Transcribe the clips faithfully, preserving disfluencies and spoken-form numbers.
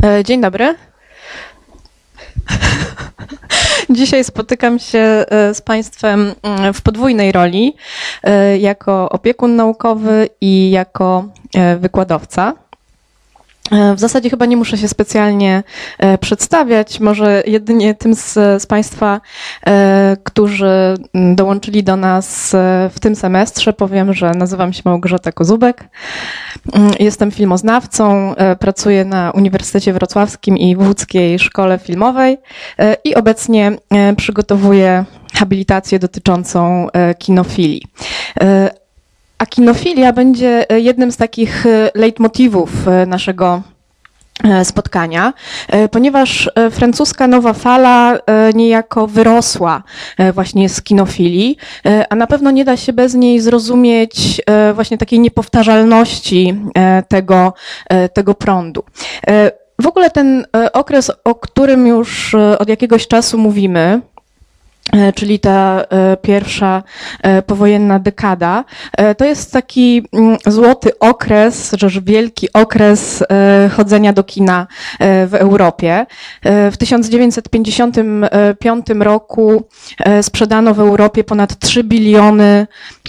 Dzień dobry. Dzisiaj spotykam się z Państwem w podwójnej roli, jako opiekun naukowy i jako wykładowca. W zasadzie chyba nie muszę się specjalnie przedstawiać, może jedynie tym z, z Państwa, którzy dołączyli do nas w tym semestrze, powiem, że nazywam się Małgorzata Kozubek. Jestem filmoznawcą, pracuję na Uniwersytecie Wrocławskim i w Łódzkiej Szkole Filmowej i obecnie przygotowuję habilitację dotyczącą kinofilii. A kinofilia będzie jednym z takich leitmotywów naszego spotkania, ponieważ francuska nowa fala niejako wyrosła właśnie z kinofilii, a na pewno nie da się bez niej zrozumieć właśnie takiej niepowtarzalności tego, tego prądu. W ogóle ten okres, o którym już od jakiegoś czasu mówimy, czyli ta pierwsza powojenna dekada, to jest taki złoty okres, rzecz wielki okres chodzenia do kina w Europie. W tysiąc dziewięćset pięćdziesiątym piątym roku sprzedano w Europie ponad trzy biliony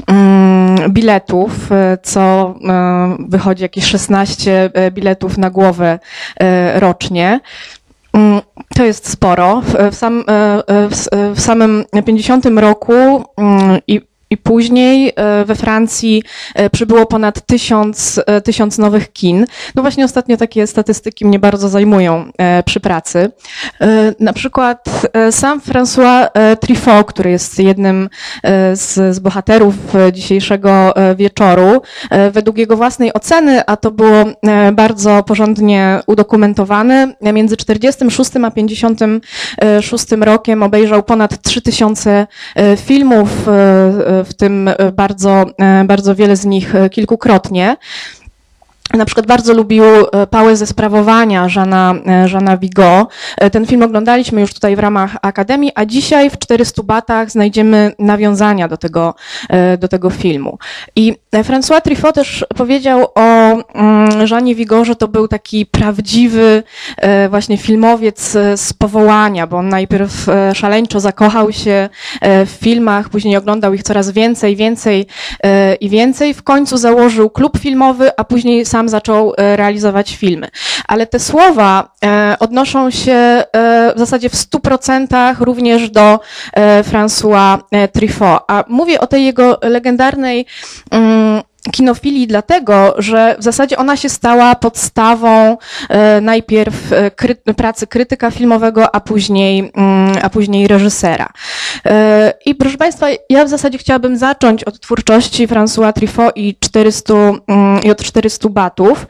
biletów, co wychodzi jakieś szesnaście biletów na głowę rocznie. To jest sporo. W, sam, w samym pięćdziesiątym roku i I później we Francji przybyło ponad tysiąc, tysiąc nowych kin. No właśnie ostatnio takie statystyki mnie bardzo zajmują przy pracy. Na przykład sam François Truffaut, który jest jednym z, z bohaterów dzisiejszego wieczoru, według jego własnej oceny, a to było bardzo porządnie udokumentowane, między czterdziestym szóstym a pięćdziesiątym szóstym rokiem obejrzał ponad trzy tysiące filmów, w tym bardzo, bardzo wiele z nich kilkukrotnie. Na przykład bardzo lubił Pałę ze sprawowania Jeana, Jeana Vigo. Ten film oglądaliśmy już tutaj w ramach Akademii, a dzisiaj w czterystu batach znajdziemy nawiązania do tego, do tego filmu. I François Truffaut też powiedział o Jeanie Vigo, że to był taki prawdziwy właśnie filmowiec z powołania, bo on najpierw szaleńczo zakochał się w filmach, później oglądał ich coraz więcej, więcej i więcej. W końcu założył klub filmowy, a później sam zaczął realizować filmy. Ale te słowa odnoszą się w zasadzie w stu procentach również do François Truffaut. A mówię o tej jego legendarnej kinofilii dlatego, że w zasadzie ona się stała podstawą najpierw kry, pracy krytyka filmowego, a później, a później reżysera. I proszę Państwa, ja w zasadzie chciałabym zacząć od twórczości François Truffaut i, czterystu, i od czterystu batów.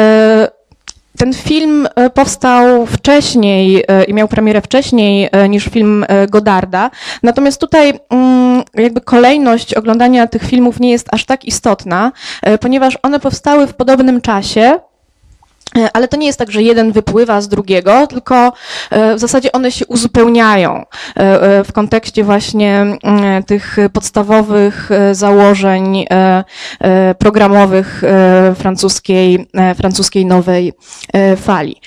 Ten film powstał wcześniej i miał premierę wcześniej niż film Godarda, natomiast tutaj jakby kolejność oglądania tych filmów nie jest aż tak istotna, ponieważ one powstały w podobnym czasie. Ale to nie jest tak, że jeden wypływa z drugiego, tylko w zasadzie one się uzupełniają w kontekście właśnie tych podstawowych założeń programowych francuskiej, francuskiej nowej fali.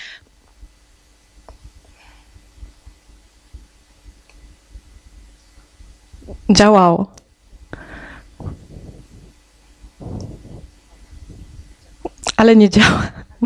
Działało. Ale nie działa.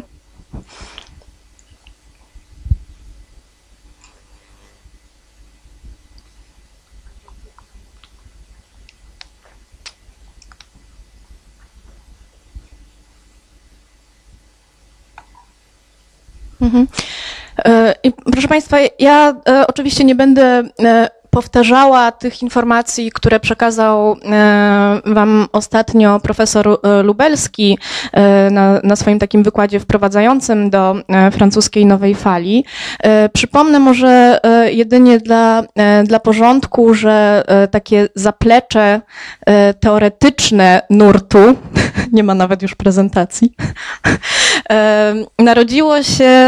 Mhm. I proszę Państwa, ja oczywiście nie będę powtarzała tych informacji, które przekazał Wam ostatnio profesor Lubelski na, na swoim takim wykładzie wprowadzającym do francuskiej nowej fali. Przypomnę może jedynie dla, dla porządku, że takie zaplecze teoretyczne nurtu, nie ma nawet już prezentacji, narodziło się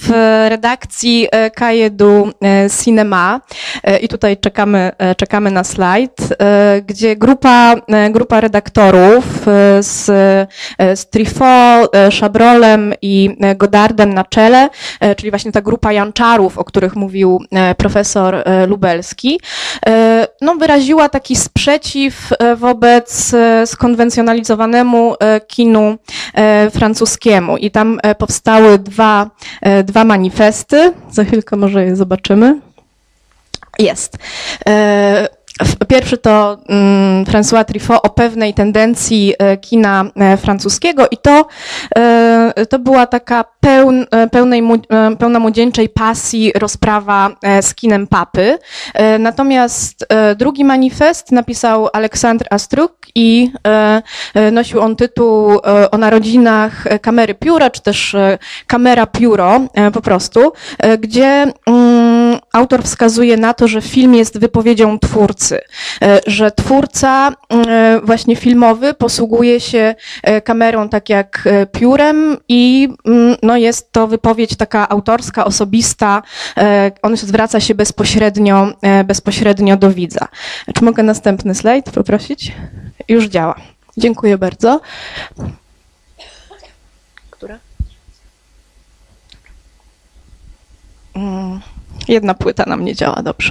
w redakcji Cahiers du Cinéma i tutaj czekamy, czekamy na slajd, gdzie grupa, grupa redaktorów z, z Truffaut, Chabrolem i Godardem na czele, czyli właśnie ta grupa janczarów, o których mówił profesor Lubelski, no, wyraziła taki sprzeciw wobec skonwencjonalizowanemu kinu francuskiemu i tam powstały dwa, dwa manifesty. Za chwilkę może je zobaczymy. Jest. Pierwszy to um, François Truffaut o pewnej tendencji e, kina e, francuskiego i to, e, to była taka pełn, pełnej, e, pełna młodzieńczej pasji rozprawa e, z kinem papy. E, natomiast e, drugi manifest napisał Alexandre Astruc i e, e, nosił on tytuł e, o narodzinach kamery pióra, czy też e, kamera pióro e, po prostu, e, gdzie mm, autor wskazuje na to, że film jest wypowiedzią twórcy, że twórca właśnie filmowy posługuje się kamerą tak jak piórem i no jest to wypowiedź taka autorska, osobista, on zwraca się bezpośrednio, bezpośrednio do widza. Czy mogę następny slajd poprosić? Już działa. Dziękuję bardzo. Która? Jedna płyta nam nie działa dobrze.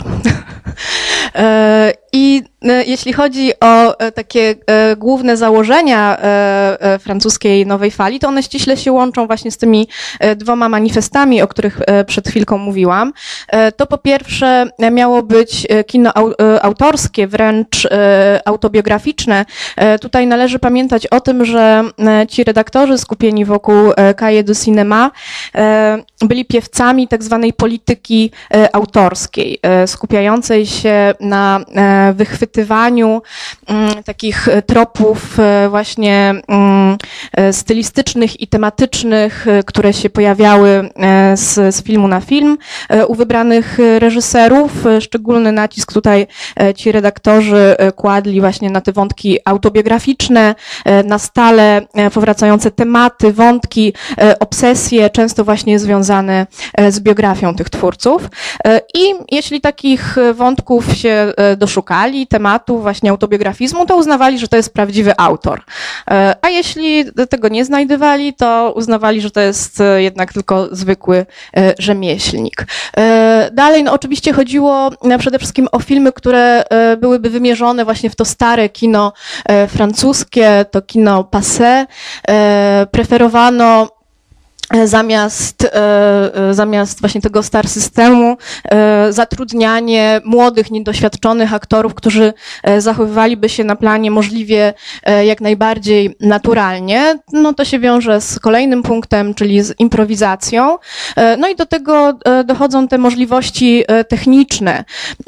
I jeśli chodzi o takie główne założenia francuskiej nowej fali, to one ściśle się łączą właśnie z tymi dwoma manifestami, o których przed chwilką mówiłam. To po pierwsze miało być kino autorskie, wręcz autobiograficzne. Tutaj należy pamiętać o tym, że ci redaktorzy skupieni wokół Cahiers du Cinéma byli piewcami tak zwanej polityki autorskiej, skupiającej się na wychwytywaniu takich tropów właśnie stylistycznych i tematycznych, które się pojawiały z, z filmu na film u wybranych reżyserów. Szczególny nacisk tutaj ci redaktorzy kładli właśnie na te wątki autobiograficzne, na stale powracające tematy, wątki, obsesje, często właśnie związane z biografią tych twórców. I jeśli takich wątków się doszukali, tematów właśnie autobiografizmu, to uznawali, że to jest prawdziwy autor. A jeśli tego nie znajdywali, to uznawali, że to jest jednak tylko zwykły rzemieślnik. Dalej, no oczywiście chodziło przede wszystkim o filmy, które byłyby wymierzone właśnie w to stare kino francuskie, to kino passé. Preferowano Zamiast, zamiast właśnie tego star systemu zatrudnianie młodych, niedoświadczonych aktorów, którzy zachowywaliby się na planie możliwie jak najbardziej naturalnie. No to się wiąże z kolejnym punktem, czyli z improwizacją. No i do tego dochodzą te możliwości techniczne.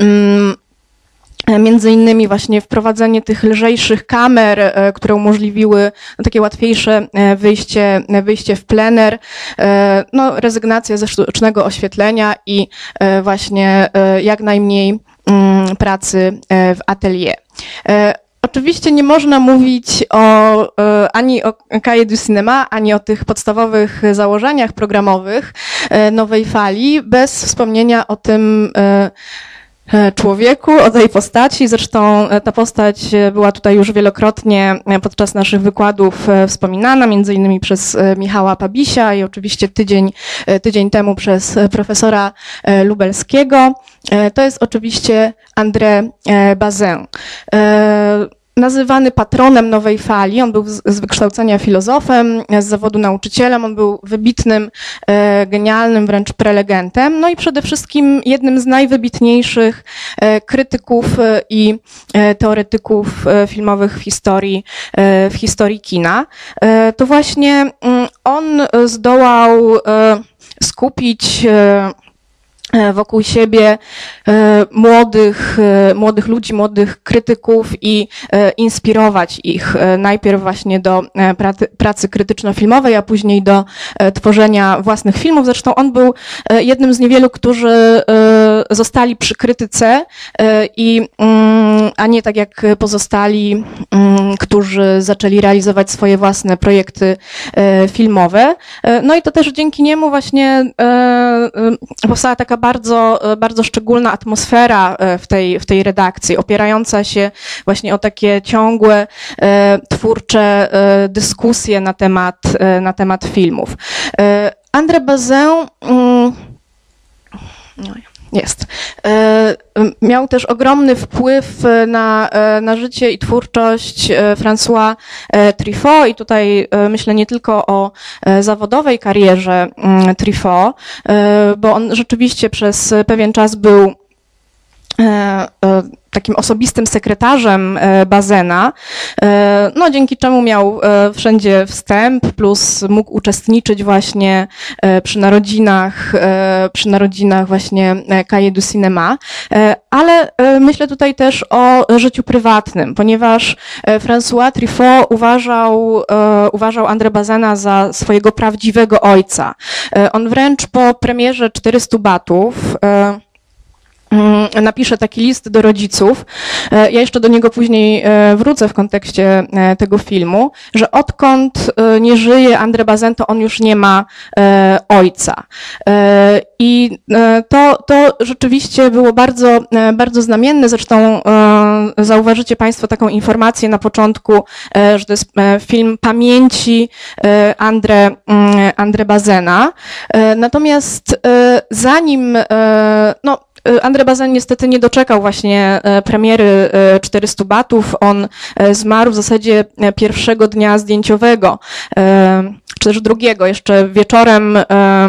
Między innymi właśnie wprowadzenie tych lżejszych kamer, które umożliwiły takie łatwiejsze wyjście, wyjście w plener, no, rezygnacja ze sztucznego oświetlenia i właśnie jak najmniej pracy w atelier. Oczywiście nie można mówić o, ani o Cahiers du Cinéma, ani o tych podstawowych założeniach programowych nowej fali bez wspomnienia o tym człowieku, o tej postaci. Zresztą ta postać była tutaj już wielokrotnie podczas naszych wykładów wspominana, między innymi przez Michała Pabisia i oczywiście tydzień, tydzień temu przez profesora Lubelskiego. To jest oczywiście André Bazin. Nazywany patronem nowej fali, on był z wykształcenia filozofem, z zawodu nauczycielem, on był wybitnym, genialnym wręcz prelegentem, no i przede wszystkim jednym z najwybitniejszych krytyków i teoretyków filmowych w historii, w historii kina. To właśnie on zdołał skupić wokół siebie młodych, młodych ludzi, młodych krytyków i inspirować ich najpierw właśnie do pracy, pracy krytyczno-filmowej, a później do tworzenia własnych filmów. Zresztą on był jednym z niewielu, którzy zostali przy krytyce i, a nie tak jak pozostali, którzy zaczęli realizować swoje własne projekty filmowe. No i to też dzięki niemu właśnie powstała taka bardzo, bardzo szczególna atmosfera w tej, w tej redakcji, opierająca się właśnie o takie ciągłe, twórcze dyskusje na temat, na temat filmów. André Bazin, no jest, miał też ogromny wpływ na, na życie i twórczość François Truffaut i tutaj myślę nie tylko o zawodowej karierze Truffaut, bo on rzeczywiście przez pewien czas był takim osobistym sekretarzem Bazena, no dzięki czemu miał wszędzie wstęp, plus mógł uczestniczyć właśnie przy narodzinach, przy narodzinach właśnie Cahiers du Cinéma, ale myślę tutaj też o życiu prywatnym, ponieważ François Truffaut uważał, uważał André Bazena za swojego prawdziwego ojca. On wręcz po premierze czterystu batów napisze taki list do rodziców, ja jeszcze do niego później wrócę w kontekście tego filmu, że odkąd nie żyje André Bazin, to on już nie ma ojca. I to, to rzeczywiście było bardzo, bardzo znamienne, zresztą zauważycie Państwo taką informację na początku, że to jest film pamięci André, André Bazena. Natomiast zanim, no, André Bazin niestety nie doczekał właśnie premiery czterystu batów. On zmarł w zasadzie pierwszego dnia zdjęciowego, czy też drugiego, jeszcze wieczorem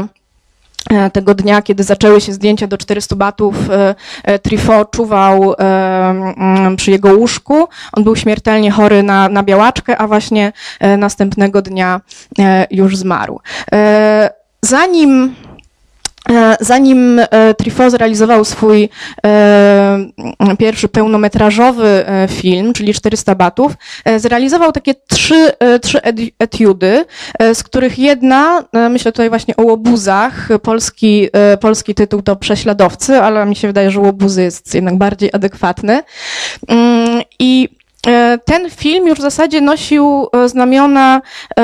tego dnia, kiedy zaczęły się zdjęcia do czterystu batów, Truffaut czuwał przy jego łóżku. On był śmiertelnie chory na, na białaczkę, a właśnie następnego dnia już zmarł. Zanim Zanim Truffaut zrealizował swój pierwszy pełnometrażowy film, czyli czterysta batów, zrealizował takie trzy, trzy etiudy, z których jedna, myślę tutaj właśnie o łobuzach, polski, polski tytuł to Prześladowcy, ale mi się wydaje, że łobuzy jest jednak bardziej adekwatny. I ten film już w zasadzie nosił znamiona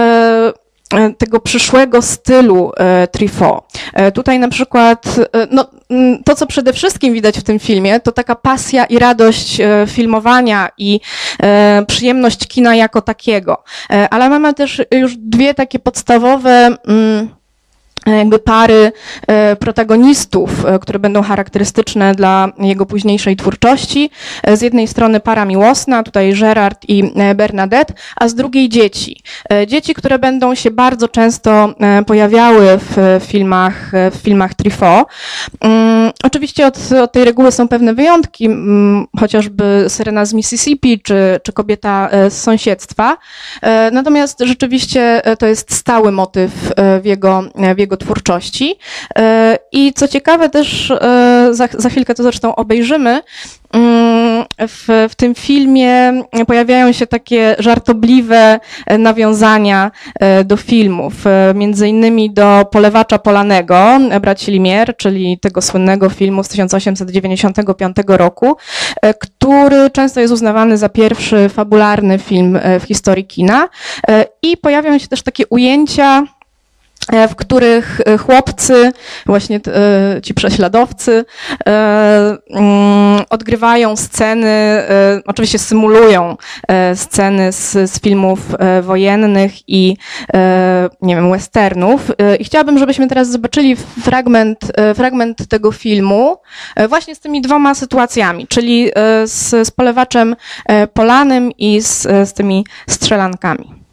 tego przyszłego stylu Truffaut. Tutaj na przykład, no, to co przede wszystkim widać w tym filmie, to taka pasja i radość filmowania i przyjemność kina jako takiego. Ale mamy też już dwie takie podstawowe jakby pary protagonistów, które będą charakterystyczne dla jego późniejszej twórczości. Z jednej strony para miłosna, tutaj Gerard i Bernadette, a z drugiej dzieci. Dzieci, które będą się bardzo często pojawiały w filmach, w filmach Truffaut. Oczywiście od, od tej reguły są pewne wyjątki, chociażby Syrena z Mississippi, czy, czy Kobieta z sąsiedztwa. Natomiast rzeczywiście to jest stały motyw w jego, w jego twórczości. I co ciekawe też, za, za chwilkę to zresztą obejrzymy, w, w tym filmie pojawiają się takie żartobliwe nawiązania do filmów, między innymi do Polewacza Polanego, braci Lumière, czyli tego słynnego filmu z tysiąc osiemset dziewięćdziesiątego piątego roku, który często jest uznawany za pierwszy fabularny film w historii kina. I pojawiają się też takie ujęcia, w których chłopcy, właśnie ci prześladowcy, odgrywają sceny, oczywiście symulują sceny z, z filmów wojennych i, nie wiem, westernów. I chciałabym, żebyśmy teraz zobaczyli fragment, fragment tego filmu właśnie z tymi dwoma sytuacjami, czyli z, z Polewaczem Polanym i z, z tymi strzelankami.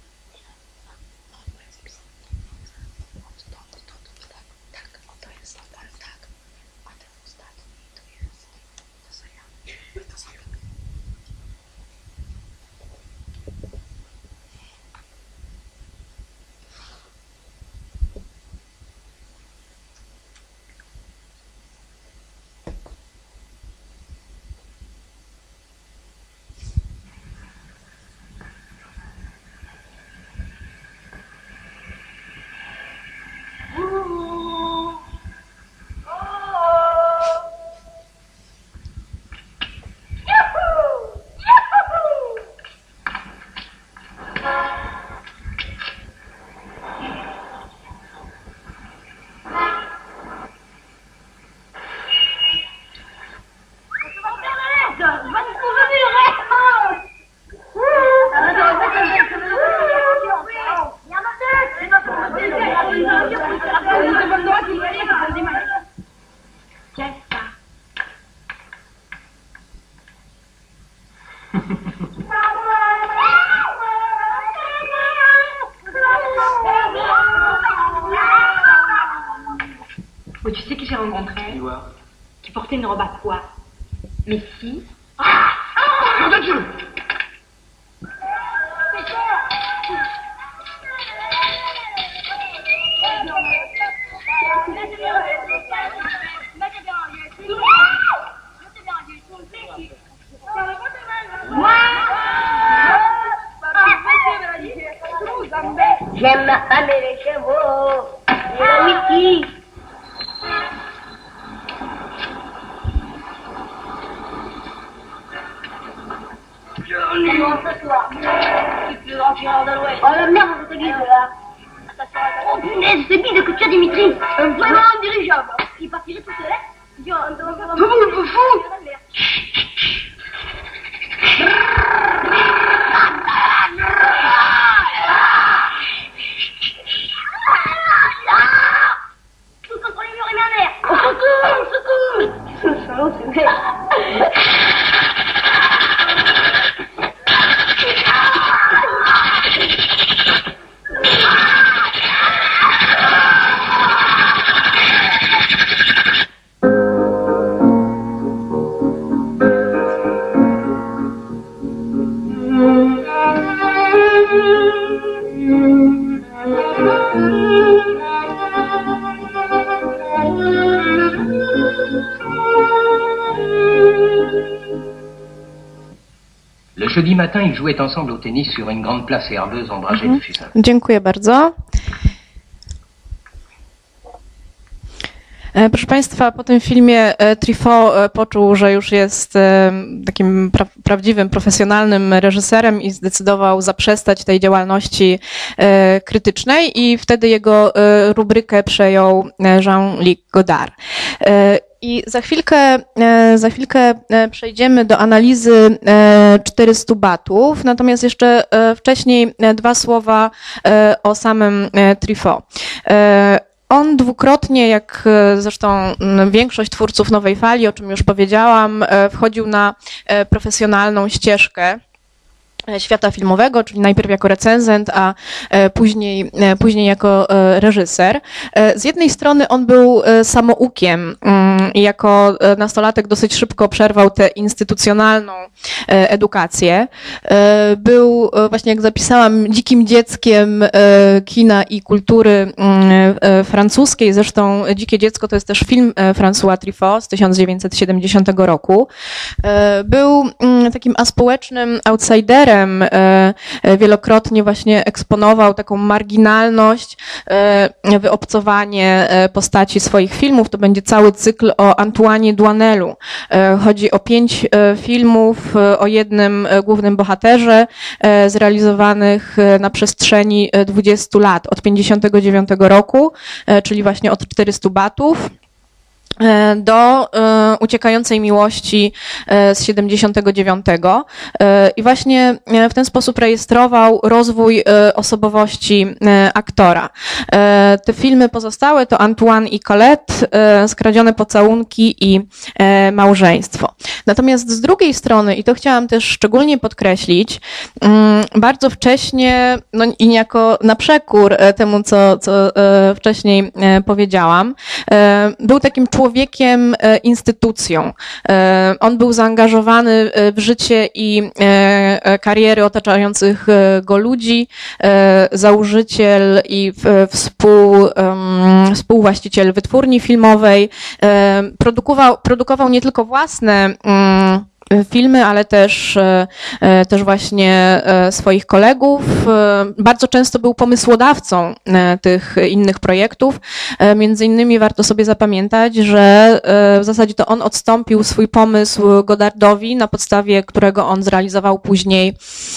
Tak, o to jest. portée ne rebatte point. Mais si... Ah, ah, mon Dieu! J'aime ma femme et les chevaux, et le whisky. Comment ce soir? C'est plus grand tireur de l'Ouest. Oh la merde, cette église là. Oh punaise, c'est bide que tu as, Dimitri. Vraiment indirigeable. Il partirait tout seul, hein? Vous le fou. Tout contre les murs et ma mère. Au secours, au secours. Ce salaud, c'est vrai. Le jeudi matin, ils jouaient ensemble au tennis sur une grande place herbeuse ombragée de fusain. Dziękuję bardzo. Proszę Państwa, po tym filmie Truffaut poczuł, że już jest takim pra prawdziwym, profesjonalnym reżyserem i zdecydował zaprzestać tej działalności krytycznej i wtedy jego rubrykę przejął Jean-Luc Godard. I za chwilkę, za chwilkę przejdziemy do analizy czterystu batów, natomiast jeszcze wcześniej dwa słowa o samym Truffaut. On dwukrotnie, jak zresztą większość twórców Nowej Fali, o czym już powiedziałam, wchodził na profesjonalną ścieżkę świata filmowego, czyli najpierw jako recenzent, a później, później jako reżyser. Z jednej strony on był samoukiem i jako nastolatek dosyć szybko przerwał tę instytucjonalną edukację. Był właśnie, jak zapisałam, dzikim dzieckiem kina i kultury francuskiej. Zresztą Dzikie dziecko to jest też film François Truffaut z tysiąc dziewięćset siedemdziesiątego roku. Był takim aspołecznym outsiderem. Wielokrotnie właśnie eksponował taką marginalność, wyobcowanie postaci swoich filmów. To będzie cały cykl o Antoine Douanelu. Chodzi o pięć filmów o jednym głównym bohaterze, zrealizowanych na przestrzeni dwudziestu lat, od pięćdziesiątego dziewiątego roku, czyli właśnie od czterystu batów, do Uciekającej miłości z siedemdziesiątego dziewiątego i właśnie w ten sposób rejestrował rozwój osobowości aktora. Te filmy pozostałe to Antoine i Colette, Skradzione pocałunki i Małżeństwo. Natomiast z drugiej strony, i to chciałam też szczególnie podkreślić, bardzo wcześnie, no i niejako na przekór temu, co, co wcześniej powiedziałam, był takim człowiekiem, instytucją. On był zaangażowany w życie i kariery otaczających go ludzi, założyciel i współ, współwłaściciel wytwórni filmowej. Produkował, produkował nie tylko własne filmy, ale też, też właśnie swoich kolegów. Bardzo często był pomysłodawcą tych innych projektów. Między innymi warto sobie zapamiętać, że w zasadzie to on odstąpił swój pomysł Godardowi, na podstawie którego on zrealizował później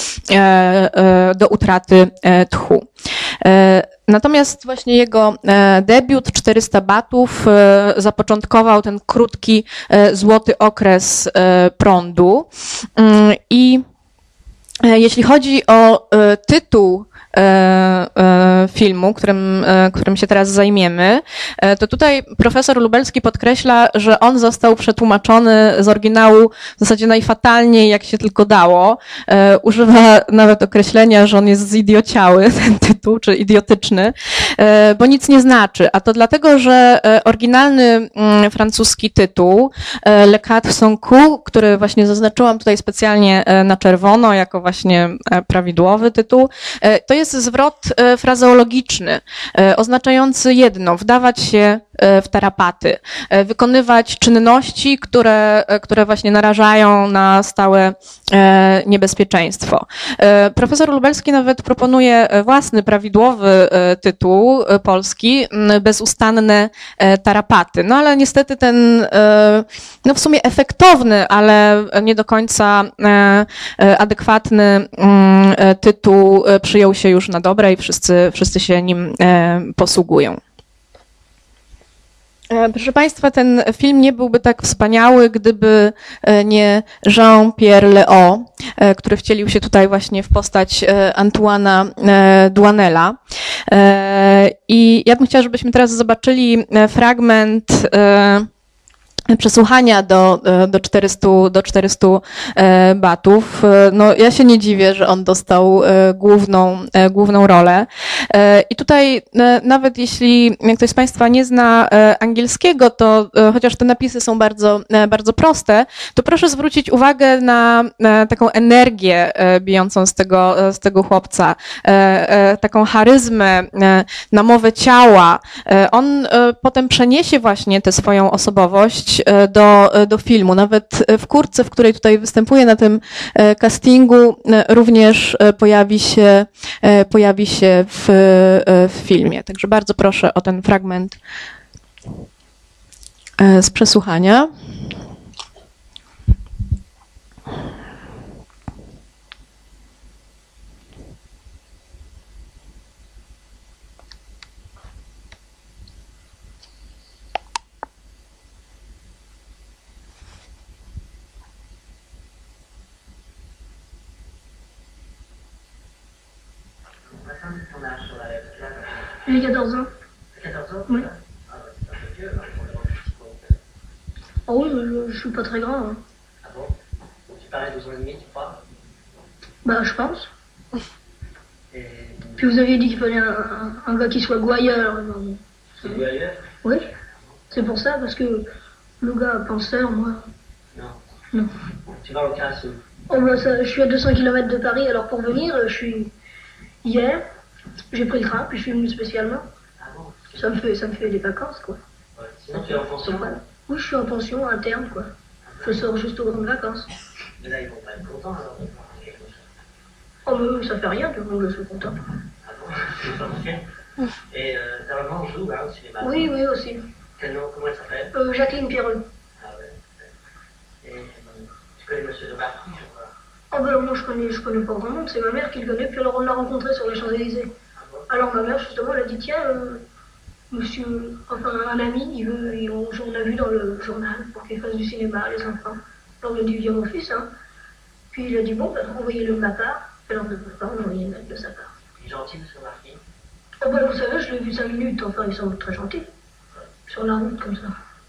Do utraty tchu. Natomiast właśnie jego debiut czterysta batów zapoczątkował ten krótki, złoty okres prądu. I jeśli chodzi o tytuł filmu, którym, którym się teraz zajmiemy, to tutaj profesor Lubelski podkreśla, że on został przetłumaczony z oryginału w zasadzie najfatalniej, jak się tylko dało. Używa nawet określenia, że on jest zidiociały, ten tytuł, czy idiotyczny. bo nic nie znaczy, a to dlatego, że oryginalny francuski tytuł Le Quatre sont coups, który właśnie zaznaczyłam tutaj specjalnie na czerwono jako właśnie prawidłowy tytuł, to jest zwrot frazeologiczny, oznaczający jedno, wdawać się w tarapaty, wykonywać czynności, które, które właśnie narażają na stałe niebezpieczeństwo. Profesor Lubelski nawet proponuje własny, prawidłowy tytuł polski, Bezustanne tarapaty. No ale niestety ten, no w sumie efektowny, ale nie do końca adekwatny tytuł przyjął się już na dobre i wszyscy, wszyscy się nim posługują. Proszę Państwa, ten film nie byłby tak wspaniały, gdyby nie Jean-Pierre Léaud, który wcielił się tutaj właśnie w postać Antoine'a Douanela. I ja bym chciała, żebyśmy teraz zobaczyli fragment przesłuchania do, do czterystu, do czterystu batów. No, ja się nie dziwię, że on dostał główną, główną rolę. I tutaj nawet jeśli ktoś z Państwa nie zna angielskiego, to chociaż te napisy są bardzo, bardzo proste, to proszę zwrócić uwagę na taką energię bijącą z tego, z tego chłopca, taką charyzmę, na mowę ciała. On potem przeniesie właśnie tę swoją osobowość do, do filmu. Nawet w kurtce, w której tutaj występuje na tym castingu, również pojawi się, pojawi się w, w filmie. Także bardzo proszę o ten fragment z przesłuchania. J'ai quatorze ans. quatorze ans? Oui. Ah ouais, c'est un peu vieux, hein, pour le petit monde. Oh oui, je, je suis pas très grand. Hein. Ah bon? Donc tu parais douze ans et demi, tu crois? Bah, je pense. Et Puis vous aviez dit qu'il fallait un, un, un gars qui soit gouailleur. tu es ailleurs? Oui, c'est pour ça, parce que le gars penseur, moi. Non. Non. Tu vas au Carassou? Oh, bah, ça, je suis à deux cents kilomètres de Paris, alors pour venir, je suis. Hier, j'ai pris le train, puis je suis venu spécialement. Ah bon? Ça me fait, ça me fait des vacances, quoi. Ouais. Sinon tu es en pension? Voilà. Oui, je suis en pension interne, quoi. Je sors juste aux grandes vacances. Mais là ils vont pas être contents alors de voir quelque chose. Oh, mais ça fait rien, du coup, je suis content. Ah bon? C'est pas marqué? Et euh, ta maman joue là au cinéma? Oui, oui, aussi. Quel nom? Comment elle s'appelle? Euh, Jacqueline Pierreux. Ah ouais. Et euh, tu connais Monsieur de Barty, je crois? Oh, ben moi, je connais, je connais pas vraiment, c'est ma mère qui le connaît, puis alors on l'a rencontré sur les Champs-Élysées. Ah bon? Alors ma mère, justement, elle a dit, tiens, euh, monsieur, enfin, un ami, il veut, il- on, on a vu dans le journal pour qu'il fasse du cinéma, les enfants. Alors on a dit, viens mon fils, hein. Puis il a dit, bon, ben, envoyez-le de ma part. Alors de ma part, on a envoyé une lettre de sa part. Il est gentil, Monsieur Barty? Oh, ben, vous savez, je l'ai vu cinq minutes, enfin, il semble très gentil. Sur la route, comme ça.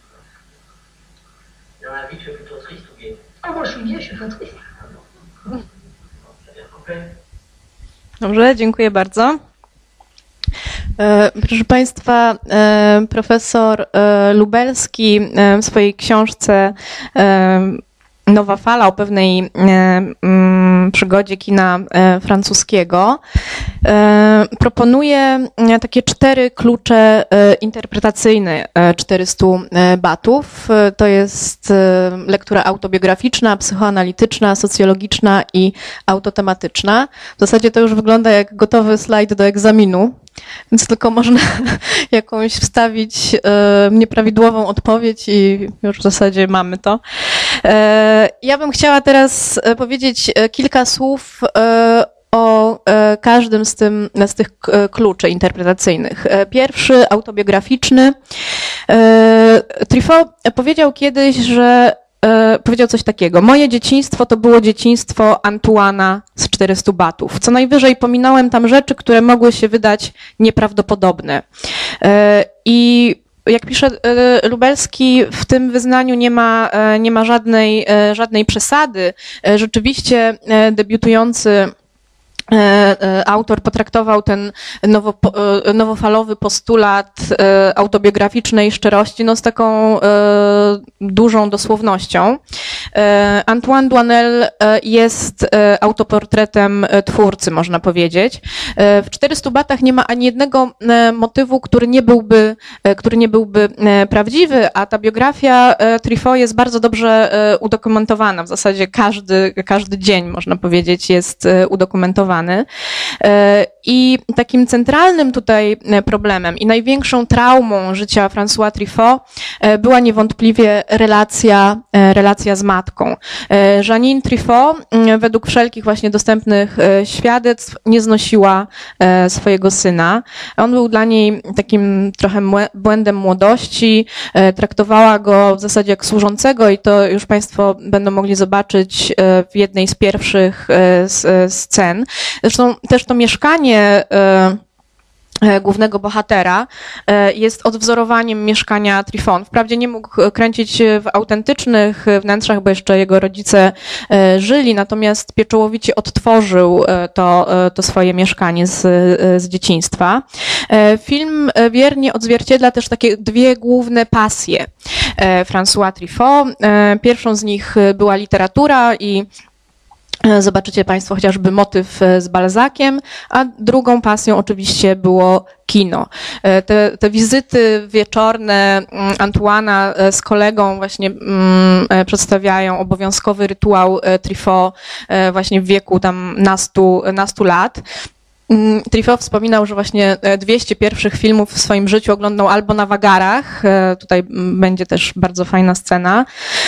Dans la vie, tu es plutôt triste ou gai? Ah, moi, je suis gay, je suis pas triste. Bon, ça vient couper. Dobrze, dziękuję bardzo. E, Proszę Państwa, e, profesor e, Lubelski e, w swojej książce e, Nowa fala o pewnej e, mm, przygodzie kina e, francuskiego e, proponuje e, takie cztery klucze e, interpretacyjne e, czterystu batów. E, To jest e, lektura autobiograficzna, psychoanalityczna, socjologiczna i autotematyczna. W zasadzie to już wygląda jak gotowy slajd do egzaminu, więc tylko można jakąś wstawić e, nieprawidłową odpowiedź i już w zasadzie mamy to. E, Ja bym chciała teraz e, powiedzieć e, kilka słów e, o e, każdym z, tym, z tych k- kluczy interpretacyjnych. E, Pierwszy, autobiograficzny. E, Truffaut powiedział kiedyś, że e, powiedział coś takiego. Moje dzieciństwo to było dzieciństwo Antoine'a z czterystu batów. Co najwyżej pominąłem tam rzeczy, które mogły się wydać nieprawdopodobne. E, I jak pisze e, Lubelski, w tym wyznaniu nie ma, e, nie ma żadnej, e, żadnej przesady. E, Rzeczywiście e, debiutujący autor potraktował ten nowo, nowofalowy postulat autobiograficznej szczerości no, z taką dużą dosłownością. Antoine Doinel jest autoportretem twórcy, można powiedzieć. W czterystu batach nie ma ani jednego motywu, który nie byłby, który nie byłby prawdziwy, a ta biografia Truffaut jest bardzo dobrze udokumentowana. W zasadzie każdy, każdy dzień, można powiedzieć, jest udokumentowany. I takim centralnym tutaj problemem i największą traumą życia François Truffaut była niewątpliwie relacja, relacja z matką. Janine Truffaut według wszelkich właśnie dostępnych świadectw nie znosiła swojego syna. On był dla niej takim trochę błędem młodości, traktowała go w zasadzie jak służącego i to już Państwo będą mogli zobaczyć w jednej z pierwszych scen. Zresztą też to mieszkanie głównego bohatera jest odwzorowaniem mieszkania Truffaut. Wprawdzie nie mógł kręcić w autentycznych wnętrzach, bo jeszcze jego rodzice żyli, natomiast pieczołowicie odtworzył to, to swoje mieszkanie z, z dzieciństwa. Film wiernie odzwierciedla też takie dwie główne pasje François Truffaut. Pierwszą z nich była literatura i zobaczycie Państwo chociażby motyw z Balzaciem, a drugą pasją oczywiście było kino. Te, te wizyty wieczorne Antoana z kolegą właśnie przedstawiają obowiązkowy rytuał Truffaut właśnie w wieku tam nastu, nastu lat. Truffaut wspominał, że właśnie dwieście pierwszych filmów w swoim życiu oglądał albo na wagarach, tutaj będzie też bardzo fajna scena,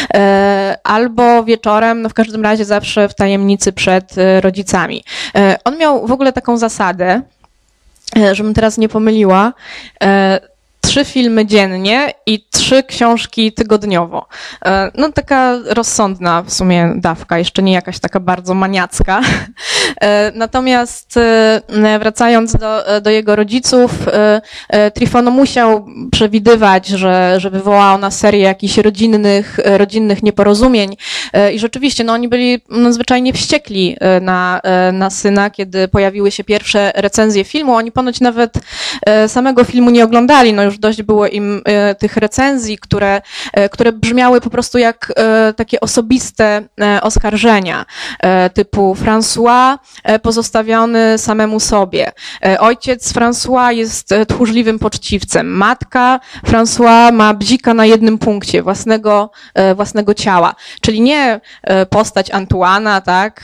albo wieczorem, no w każdym razie zawsze w tajemnicy przed rodzicami. On miał w ogóle taką zasadę, żebym teraz nie pomyliła, trzy filmy dziennie i trzy książki tygodniowo. No taka rozsądna w sumie dawka, jeszcze nie jakaś taka bardzo maniacka. Natomiast wracając do, do jego rodziców, Truffaut no musiał przewidywać, że, że wywoła ona serię jakichś rodzinnych, rodzinnych nieporozumień i rzeczywiście no oni byli zwyczajnie wściekli na, na syna, kiedy pojawiły się pierwsze recenzje filmu. Oni ponoć nawet samego filmu nie oglądali, no już dość było im tych recenzji, które, które brzmiały po prostu jak takie osobiste oskarżenia, typu François pozostawiony samemu sobie, ojciec François jest tchórzliwym poczciwcem, matka François ma bzika na jednym punkcie własnego, własnego ciała, czyli nie postać Antoana, tak,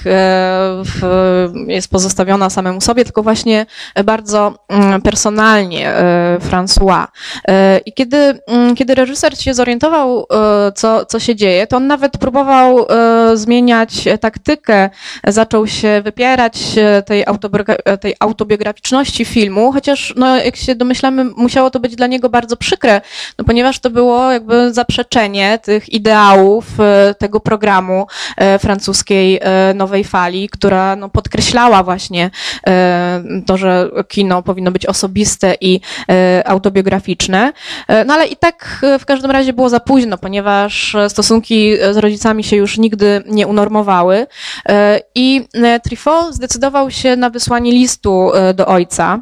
jest pozostawiona samemu sobie, tylko właśnie bardzo personalnie François. I kiedy, kiedy reżyser się zorientował, co, co się dzieje, to on nawet próbował zmieniać taktykę, zaczął się wypierać tej, autobiogra- tej autobiograficzności filmu, chociaż, no, jak się domyślamy, musiało to być dla niego bardzo przykre, no, ponieważ to było jakby zaprzeczenie tych ideałów tego programu francuskiej nowej fali, która no, podkreślała właśnie to, że kino powinno być osobiste i autobiograficzne. No ale i tak w każdym razie było za późno, ponieważ stosunki z rodzicami się już nigdy nie unormowały i Truffaut zdecydował się na wysłanie listu do ojca,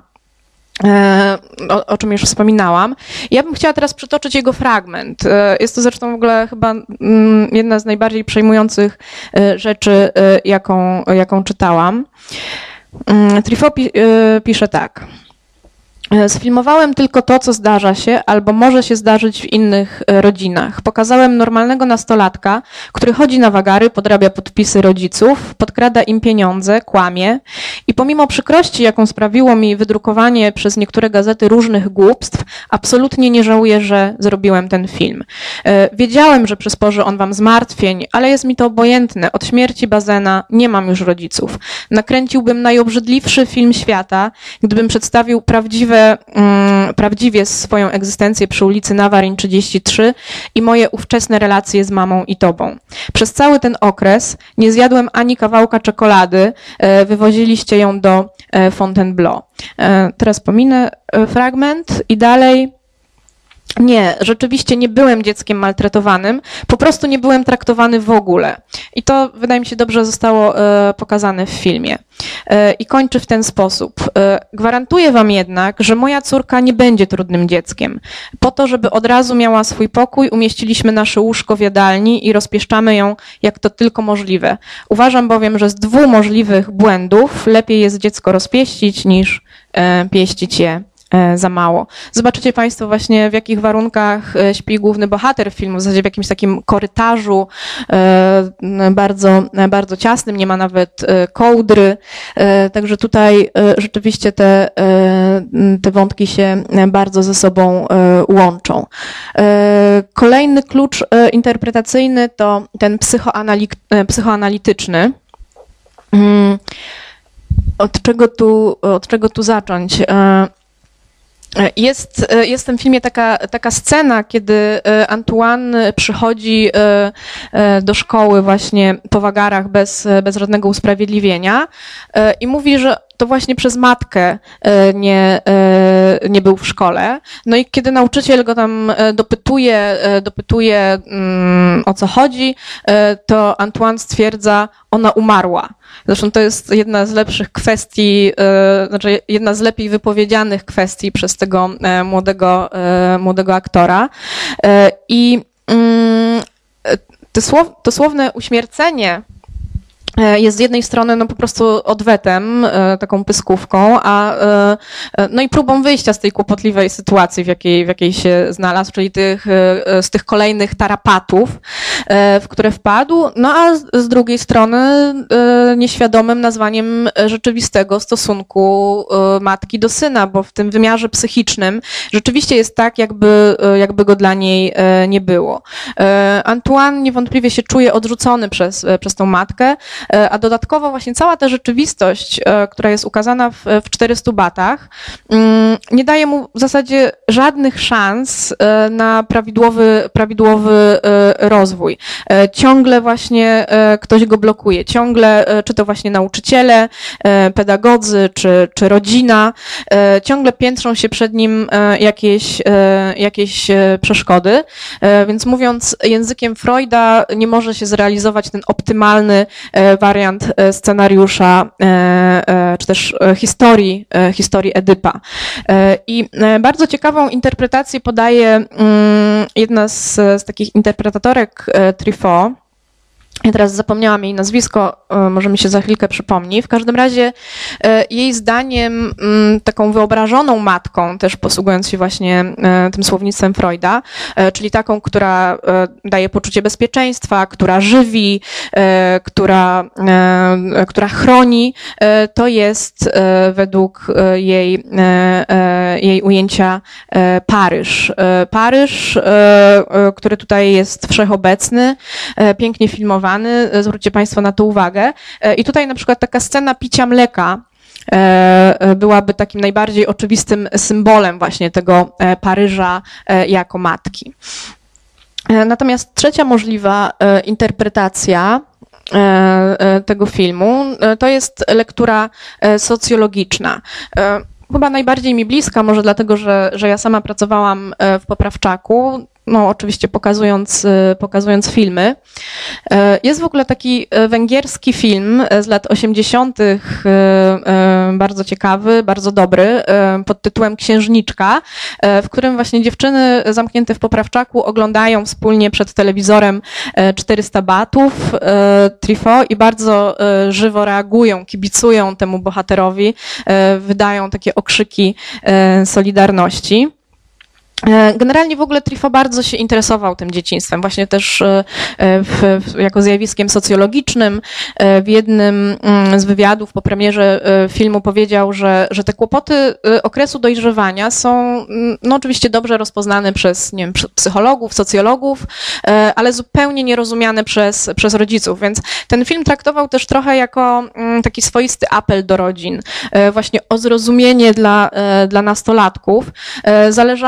O, o czym już wspominałam. Ja bym chciała teraz przytoczyć jego fragment. Jest to zresztą w ogóle chyba jedna z najbardziej przejmujących rzeczy, jaką, jaką czytałam. Truffaut pi- pisze tak. Sfilmowałem tylko to, co zdarza się albo może się zdarzyć w innych rodzinach. Pokazałem normalnego nastolatka, który chodzi na wagary, podrabia podpisy rodziców, podkrada im pieniądze, kłamie i pomimo przykrości, jaką sprawiło mi wydrukowanie przez niektóre gazety różnych głupstw, absolutnie nie żałuję, że zrobiłem ten film. Wiedziałem, że przysporzy on wam zmartwień, ale jest mi to obojętne. Od śmierci Bazena nie mam już rodziców. Nakręciłbym najobrzydliwszy film świata, gdybym przedstawił prawdziwe prawdziwie swoją egzystencję przy ulicy Navarin trzydzieści trzy i moje ówczesne relacje z mamą i tobą. Przez cały ten okres nie zjadłem ani kawałka czekolady, wywoziliście ją do Fontainebleau. Teraz pominę fragment i dalej. Nie, rzeczywiście nie byłem dzieckiem maltretowanym, po prostu nie byłem traktowany w ogóle. I to, wydaje mi się, dobrze zostało e, pokazane w filmie. E, I kończy w ten sposób. E, gwarantuję wam jednak, że moja córka nie będzie trudnym dzieckiem. Po to, żeby od razu miała swój pokój, umieściliśmy nasze łóżko w jadalni i rozpieszczamy ją, jak to tylko możliwe. Uważam bowiem, że z dwóch możliwych błędów lepiej jest dziecko rozpieścić, niż e, pieścić je za mało. Zobaczycie Państwo właśnie, w jakich warunkach śpi główny bohater filmu, w zasadzie w jakimś takim korytarzu bardzo, bardzo ciasnym, nie ma nawet kołdry, także tutaj rzeczywiście te, te wątki się bardzo ze sobą łączą. Kolejny klucz interpretacyjny to ten psychoanalityczny. Od czego tu, od czego tu zacząć? Jest, jest w tym filmie taka, taka scena, kiedy Antoine przychodzi do szkoły właśnie po wagarach bez, bez żadnego usprawiedliwienia i mówi, że to właśnie przez matkę nie, nie był w szkole. No i kiedy nauczyciel go tam dopytuje, dopytuje o co chodzi, to Antoine stwierdza, ona umarła. Zresztą to jest jedna z lepszych kwestii, znaczy jedna z lepiej wypowiedzianych kwestii przez tego młodego, młodego aktora. I to, słow, to słowne uśmiercenie jest z jednej strony no po prostu odwetem, taką pyskówką, a no i próbą wyjścia z tej kłopotliwej sytuacji, w jakiej, w jakiej się znalazł, czyli tych, z tych kolejnych tarapatów, w które wpadł, no a z drugiej strony nieświadomym nazwaniem rzeczywistego stosunku matki do syna, bo w tym wymiarze psychicznym rzeczywiście jest tak, jakby, jakby go dla niej nie było. Antoine niewątpliwie się czuje odrzucony przez, przez tą matkę, a dodatkowo właśnie cała ta rzeczywistość, która jest ukazana w, w czterystu batach, nie daje mu w zasadzie żadnych szans na prawidłowy, prawidłowy rozwój. Ciągle właśnie ktoś go blokuje, ciągle, czy to właśnie nauczyciele, pedagodzy, czy, czy rodzina, ciągle piętrzą się przed nim jakieś, jakieś przeszkody, więc mówiąc językiem Freuda, nie może się zrealizować ten optymalny wariant scenariusza, czy też historii, historii Edypa. I bardzo ciekawą interpretację podaje jedna z, z takich interpretatorek Truffaut. Ja teraz zapomniałam jej nazwisko, może mi się za chwilkę przypomni. W każdym razie jej zdaniem taką wyobrażoną matką, też posługując się właśnie tym słownictwem Freuda, czyli taką, która daje poczucie bezpieczeństwa, która żywi, która, która chroni, to jest według jej, jej ujęcia Paryż. Paryż, który tutaj jest wszechobecny, pięknie filmowany. Zwróćcie Państwo na to uwagę. I tutaj na przykład taka scena picia mleka byłaby takim najbardziej oczywistym symbolem właśnie tego Paryża jako matki. Natomiast trzecia możliwa interpretacja tego filmu to jest lektura socjologiczna. Chyba najbardziej mi bliska, może dlatego, że, że ja sama pracowałam w poprawczaku, no oczywiście pokazując, pokazując filmy. Jest w ogóle taki węgierski film z lat osiemdziesiątych, bardzo ciekawy, bardzo dobry, pod tytułem Księżniczka, w którym właśnie dziewczyny zamknięte w poprawczaku oglądają wspólnie przed telewizorem czterysta batów Truffaut i bardzo żywo reagują, kibicują temu bohaterowi, wydają takie okrzyki solidarności. Generalnie w ogóle Truffaut bardzo się interesował tym dzieciństwem, właśnie też w, w, jako zjawiskiem socjologicznym. W jednym z wywiadów po premierze filmu powiedział, że, że te kłopoty okresu dojrzewania są no oczywiście dobrze rozpoznane przez, nie wiem, psychologów, socjologów, ale zupełnie nierozumiane przez, przez rodziców, więc ten film traktował też trochę jako taki swoisty apel do rodzin, właśnie o zrozumienie dla, dla nastolatków. Zależało mu po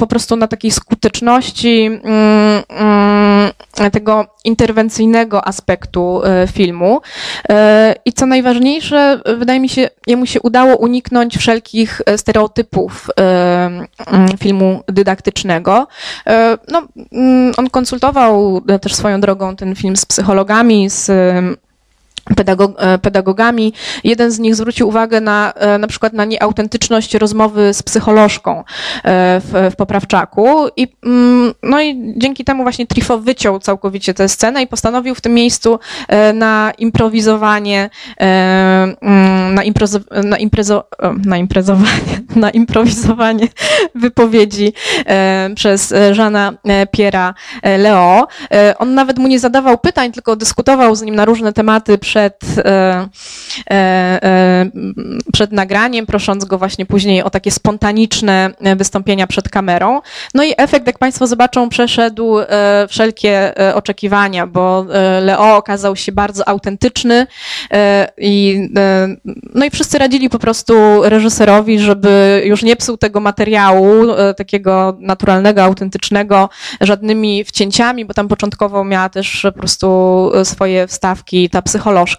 prostu na takiej skuteczności mm, mm, tego interwencyjnego aspektu filmu. I co najważniejsze, wydaje mi się, jemu się udało uniknąć wszelkich stereotypów filmu dydaktycznego. No, on konsultował też swoją drogą ten film z psychologami, z pedagogami. Jeden z nich zwrócił uwagę na, na przykład na nieautentyczność rozmowy z psycholożką w, w Poprawczaku i, no i dzięki temu właśnie Truffaut wyciął całkowicie tę scenę i postanowił w tym miejscu na improwizowanie, na, improzo, na, imprezo, na imprezowanie, na improwizowanie wypowiedzi przez Jeana Pierre'a Léaud. On nawet mu nie zadawał pytań, tylko dyskutował z nim na różne tematy przed, e, e, przed nagraniem, prosząc go właśnie później o takie spontaniczne wystąpienia przed kamerą. No i efekt, jak Państwo zobaczą, przeszedł e, wszelkie oczekiwania, bo Léaud okazał się bardzo autentyczny e, i, e, no i wszyscy radzili po prostu reżyserowi, żeby już nie psuł tego materiału, e, takiego naturalnego, autentycznego, żadnymi wcięciami, bo tam początkowo miała też po prostu swoje wstawki ta psycholożka.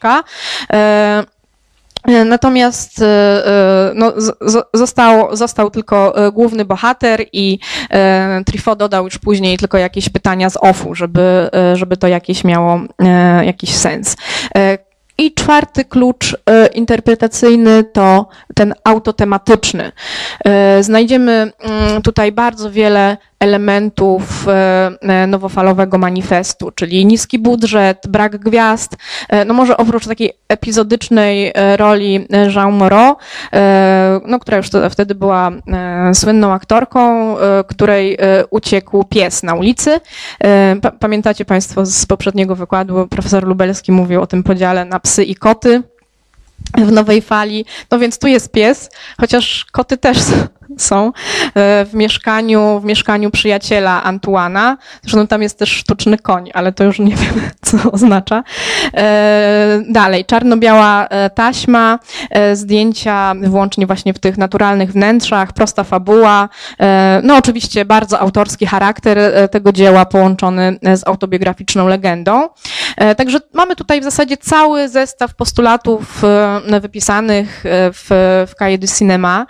Natomiast no, został, został tylko główny bohater i Truffaut dodał już później tylko jakieś pytania z offu, żeby, żeby to jakieś miało jakiś sens. I czwarty klucz interpretacyjny to ten autotematyczny. Znajdziemy tutaj bardzo wiele elementów nowofalowego manifestu, czyli niski budżet, brak gwiazd, no może oprócz takiej epizodycznej roli Jeanne Moreau, no, która już wtedy była słynną aktorką, której uciekł pies na ulicy. Pamiętacie Państwo z poprzedniego wykładu, profesor Lubelski mówił o tym podziale na psy i koty w Nowej Fali. No więc tu jest pies, chociaż koty też są w mieszkaniu, w mieszkaniu przyjaciela Antuana. Zresztą tam jest też sztuczny koń, ale to już nie wiem, co oznacza. Dalej, czarno-biała taśma, zdjęcia wyłącznie właśnie w tych naturalnych wnętrzach, prosta fabuła. No oczywiście bardzo autorski charakter tego dzieła połączony z autobiograficzną legendą. Także mamy tutaj w zasadzie cały zestaw postulatów wypisanych w, w Cahiers du Cinéma.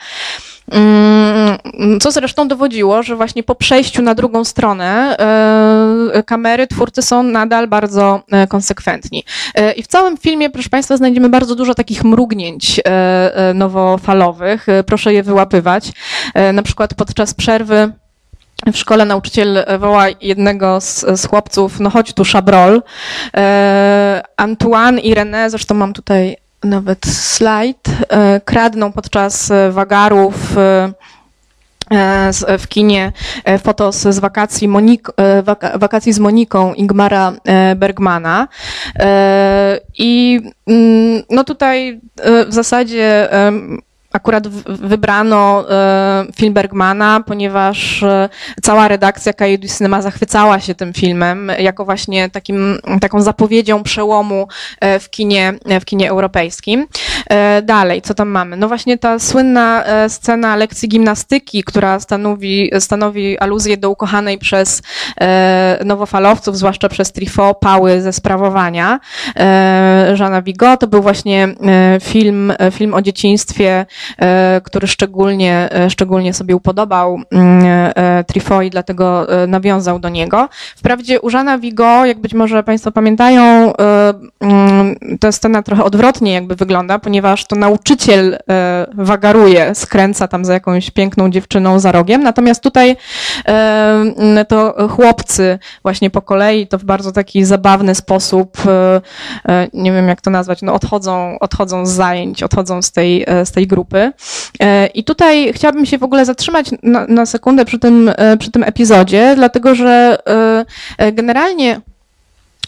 Co zresztą dowodziło, że właśnie po przejściu na drugą stronę kamery twórcy są nadal bardzo konsekwentni. I w całym filmie, proszę Państwa, znajdziemy bardzo dużo takich mrugnięć nowofalowych. Proszę je wyłapywać. Na przykład podczas przerwy w szkole nauczyciel woła jednego z, z chłopców, no chodź tu, Chabrol. Antoine i René, zresztą mam tutaj nawet slajd, kradną podczas wagarów w kinie fotos z wakacji, Monik, wakacji z Moniką Ingmara Bergmana. I no tutaj w zasadzie akurat wybrano film Bergmana, ponieważ cała redakcja Cahiers du Cinéma zachwycała się tym filmem jako właśnie takim, taką zapowiedzią przełomu w kinie, w kinie europejskim. Dalej, co tam mamy? No właśnie ta słynna scena lekcji gimnastyki, która stanowi, stanowi aluzję do ukochanej przez nowofalowców, zwłaszcza przez Truffaut, Pały ze Sprawowania Jeana Vigo. To był właśnie film, film o dzieciństwie, który szczególnie, szczególnie sobie upodobał Truffaut i dlatego nawiązał do niego. Wprawdzie u Jeana Vigo, jak być może Państwo pamiętają, ta scena trochę odwrotnie jakby wygląda, ponieważ to nauczyciel wagaruje, skręca tam za jakąś piękną dziewczyną za rogiem, natomiast tutaj to chłopcy właśnie po kolei to w bardzo taki zabawny sposób, nie wiem jak to nazwać, no odchodzą, odchodzą z zajęć, odchodzą z tej, z tej grupy. I tutaj chciałabym się w ogóle zatrzymać na, na sekundę przy tym, przy tym epizodzie, dlatego że generalnie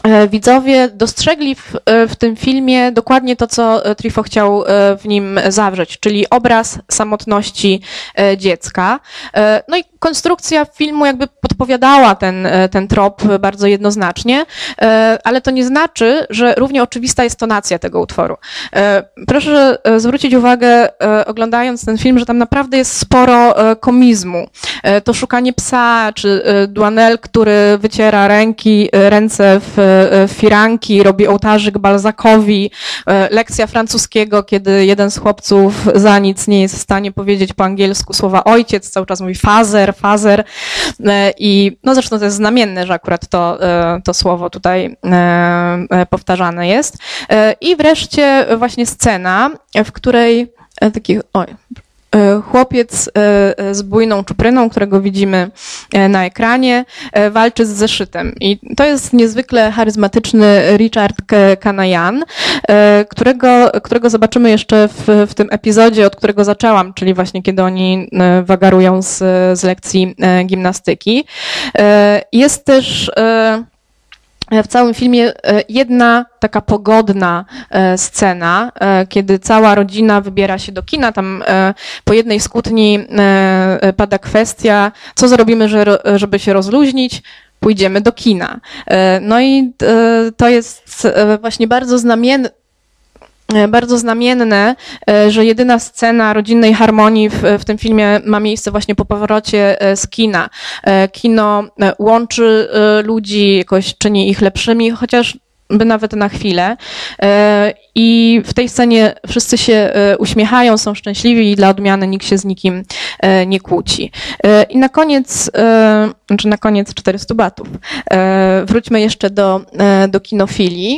widzowie dostrzegli w, w tym filmie dokładnie to, co Truffaut chciał w nim zawrzeć, czyli obraz samotności dziecka. No i konstrukcja filmu jakby podpowiadała ten, ten trop bardzo jednoznacznie, ale to nie znaczy, że równie oczywista jest tonacja tego utworu. Proszę zwrócić uwagę, oglądając ten film, że tam naprawdę jest sporo komizmu. To szukanie psa, czy Douanel, który wyciera ręki, ręce w firanki, robi ołtarzyk Balzacowi, lekcja francuskiego, kiedy jeden z chłopców za nic nie jest w stanie powiedzieć po angielsku słowa ojciec, cały czas mówi fazer, fazer i no zresztą to jest znamienne, że akurat to, to słowo tutaj powtarzane jest. I wreszcie właśnie scena, w której taki, oj, chłopiec z bujną czupryną, którego widzimy na ekranie, walczy z zeszytem. I to jest niezwykle charyzmatyczny Richard Kanayan, którego, którego zobaczymy jeszcze w, w tym epizodzie, od którego zaczęłam, czyli właśnie kiedy oni wagarują z, z lekcji gimnastyki. Jest też w całym filmie jedna taka pogodna scena, kiedy cała rodzina wybiera się do kina. Tam po jednej z kłótni pada kwestia, co zrobimy, żeby się rozluźnić? Pójdziemy do kina. No i to jest właśnie bardzo znamienne, bardzo znamienne, że jedyna scena rodzinnej harmonii w, w tym filmie ma miejsce właśnie po powrocie z kina. Kino łączy ludzi, jakoś czyni ich lepszymi, chociaż by nawet na chwilę. I w tej scenie wszyscy się uśmiechają, są szczęśliwi i dla odmiany nikt się z nikim nie kłóci. I na koniec, znaczy na koniec czterystu batów, wróćmy jeszcze do, do kinofilii.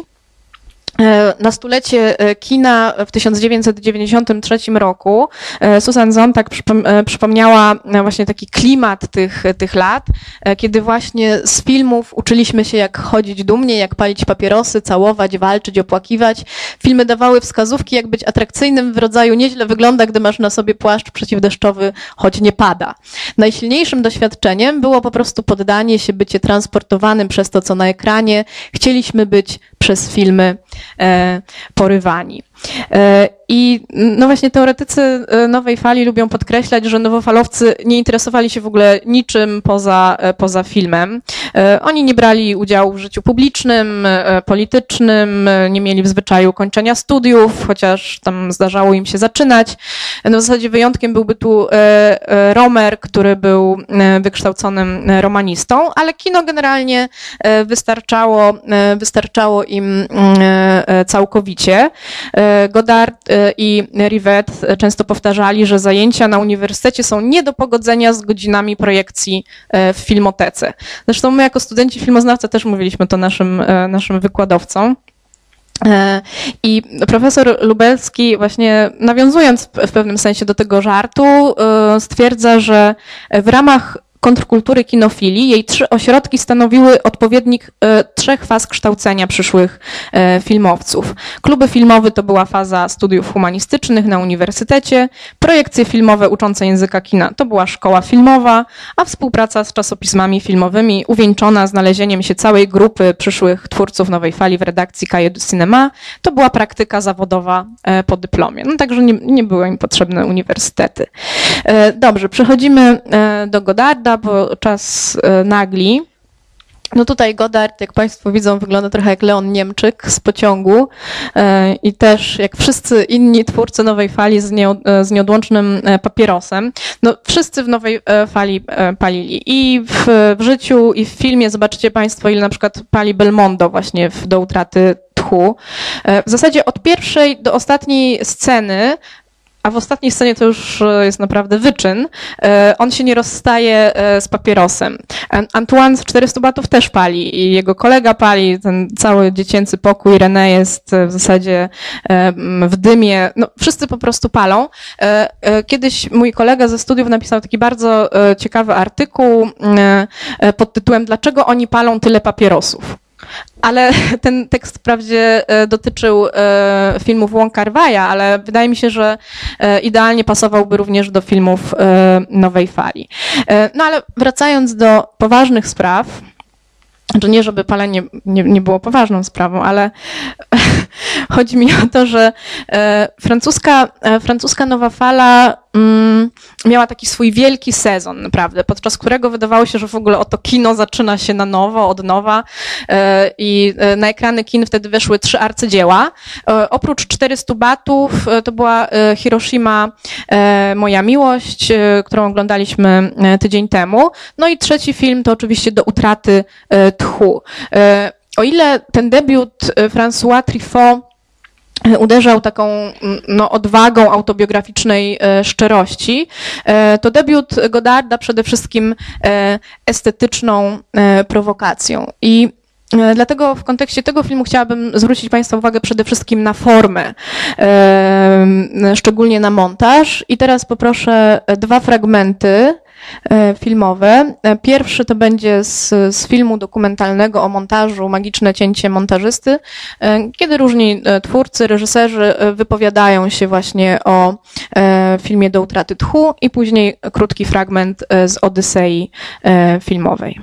Na stulecie kina w tysiąc dziewięćset dziewięćdziesiątym trzecim roku Susan Sontag przypomniała właśnie taki klimat tych, tych lat, kiedy właśnie z filmów uczyliśmy się, jak chodzić dumnie, jak palić papierosy, całować, walczyć, opłakiwać. Filmy dawały wskazówki, jak być atrakcyjnym w rodzaju nieźle wygląda, gdy masz na sobie płaszcz przeciwdeszczowy, choć nie pada. Najsilniejszym doświadczeniem było po prostu poddanie się, bycie transportowanym przez to, co na ekranie. Chcieliśmy być przez filmy e, porywani. E, I no właśnie teoretycy nowej fali lubią podkreślać, że nowofalowcy nie interesowali się w ogóle niczym poza, poza filmem. E, oni nie brali udziału w życiu publicznym, e, politycznym, e, nie mieli w zwyczaju kończenia studiów, chociaż tam zdarzało im się zaczynać. No w zasadzie wyjątkiem byłby tu e, e, Romer, który był e, wykształconym romanistą, ale kino generalnie e, wystarczało, e, wystarczało im e, całkowicie. E, Godard i Rivet często powtarzali, że zajęcia na uniwersytecie są nie do pogodzenia z godzinami projekcji w filmotece. Zresztą my jako studenci filmoznawcy też mówiliśmy to naszym, naszym wykładowcom. I profesor Lubelski właśnie nawiązując w pewnym sensie do tego żartu stwierdza, że w ramach kontrkultury kinofilii jej trzy ośrodki stanowiły odpowiednik e, trzech faz kształcenia przyszłych e, filmowców. Kluby filmowe to była faza studiów humanistycznych na uniwersytecie, projekcje filmowe uczące języka kina to była szkoła filmowa, a współpraca z czasopismami filmowymi uwieńczona znalezieniem się całej grupy przyszłych twórców nowej fali w redakcji Cahiers du Cinéma to była praktyka zawodowa e, po dyplomie. No także nie, nie były im potrzebne uniwersytety. E, dobrze, przechodzimy e, do Godarda, bo czas nagli. No tutaj Godard, jak Państwo widzą, wygląda trochę jak Leon Niemczyk z pociągu i też jak wszyscy inni twórcy nowej fali z, nie, z nieodłącznym papierosem. No wszyscy w nowej fali palili i w, w życiu i w filmie zobaczycie Państwo, ile na przykład pali Belmondo właśnie w Do utraty tchu. W zasadzie od pierwszej do ostatniej sceny, a w ostatniej scenie to już jest naprawdę wyczyn, on się nie rozstaje z papierosem. Antoine z czterystu batów też pali i jego kolega pali, ten cały dziecięcy pokój René jest w zasadzie w dymie, no wszyscy po prostu palą. Kiedyś mój kolega ze studiów napisał taki bardzo ciekawy artykuł pod tytułem "Dlaczego oni palą tyle papierosów?" Ale ten tekst wprawdzie dotyczył filmów Wong Kar-wai'a, ale wydaje mi się, że idealnie pasowałby również do filmów nowej fali. No ale wracając do poważnych spraw, Znaczy nie, żeby palenie nie, nie było poważną sprawą, ale chodzi mi o to, że e, francuska, e, francuska nowa fala mm, miała taki swój wielki sezon, naprawdę, podczas którego wydawało się, że w ogóle oto kino zaczyna się na nowo, od nowa e, i e, na ekrany kin wtedy weszły trzy arcydzieła. E, oprócz czterystu batów e, to była e, Hiroshima, e, Moja miłość, e, którą oglądaliśmy e, tydzień temu. No i trzeci film to oczywiście Do utraty e, tchu. E, o ile ten debiut e, François Truffaut uderzał taką no, odwagą autobiograficznej e, szczerości, e, to debiut Godarda przede wszystkim e, estetyczną e, prowokacją. I e, dlatego w kontekście tego filmu chciałabym zwrócić Państwa uwagę przede wszystkim na formę, e, szczególnie na montaż. I teraz poproszę dwa fragmenty filmowe. Pierwszy to będzie z, z filmu dokumentalnego o montażu Magiczne cięcie montażysty, kiedy różni twórcy, reżyserzy wypowiadają się właśnie o filmie Do utraty tchu i później krótki fragment z Odysei filmowej.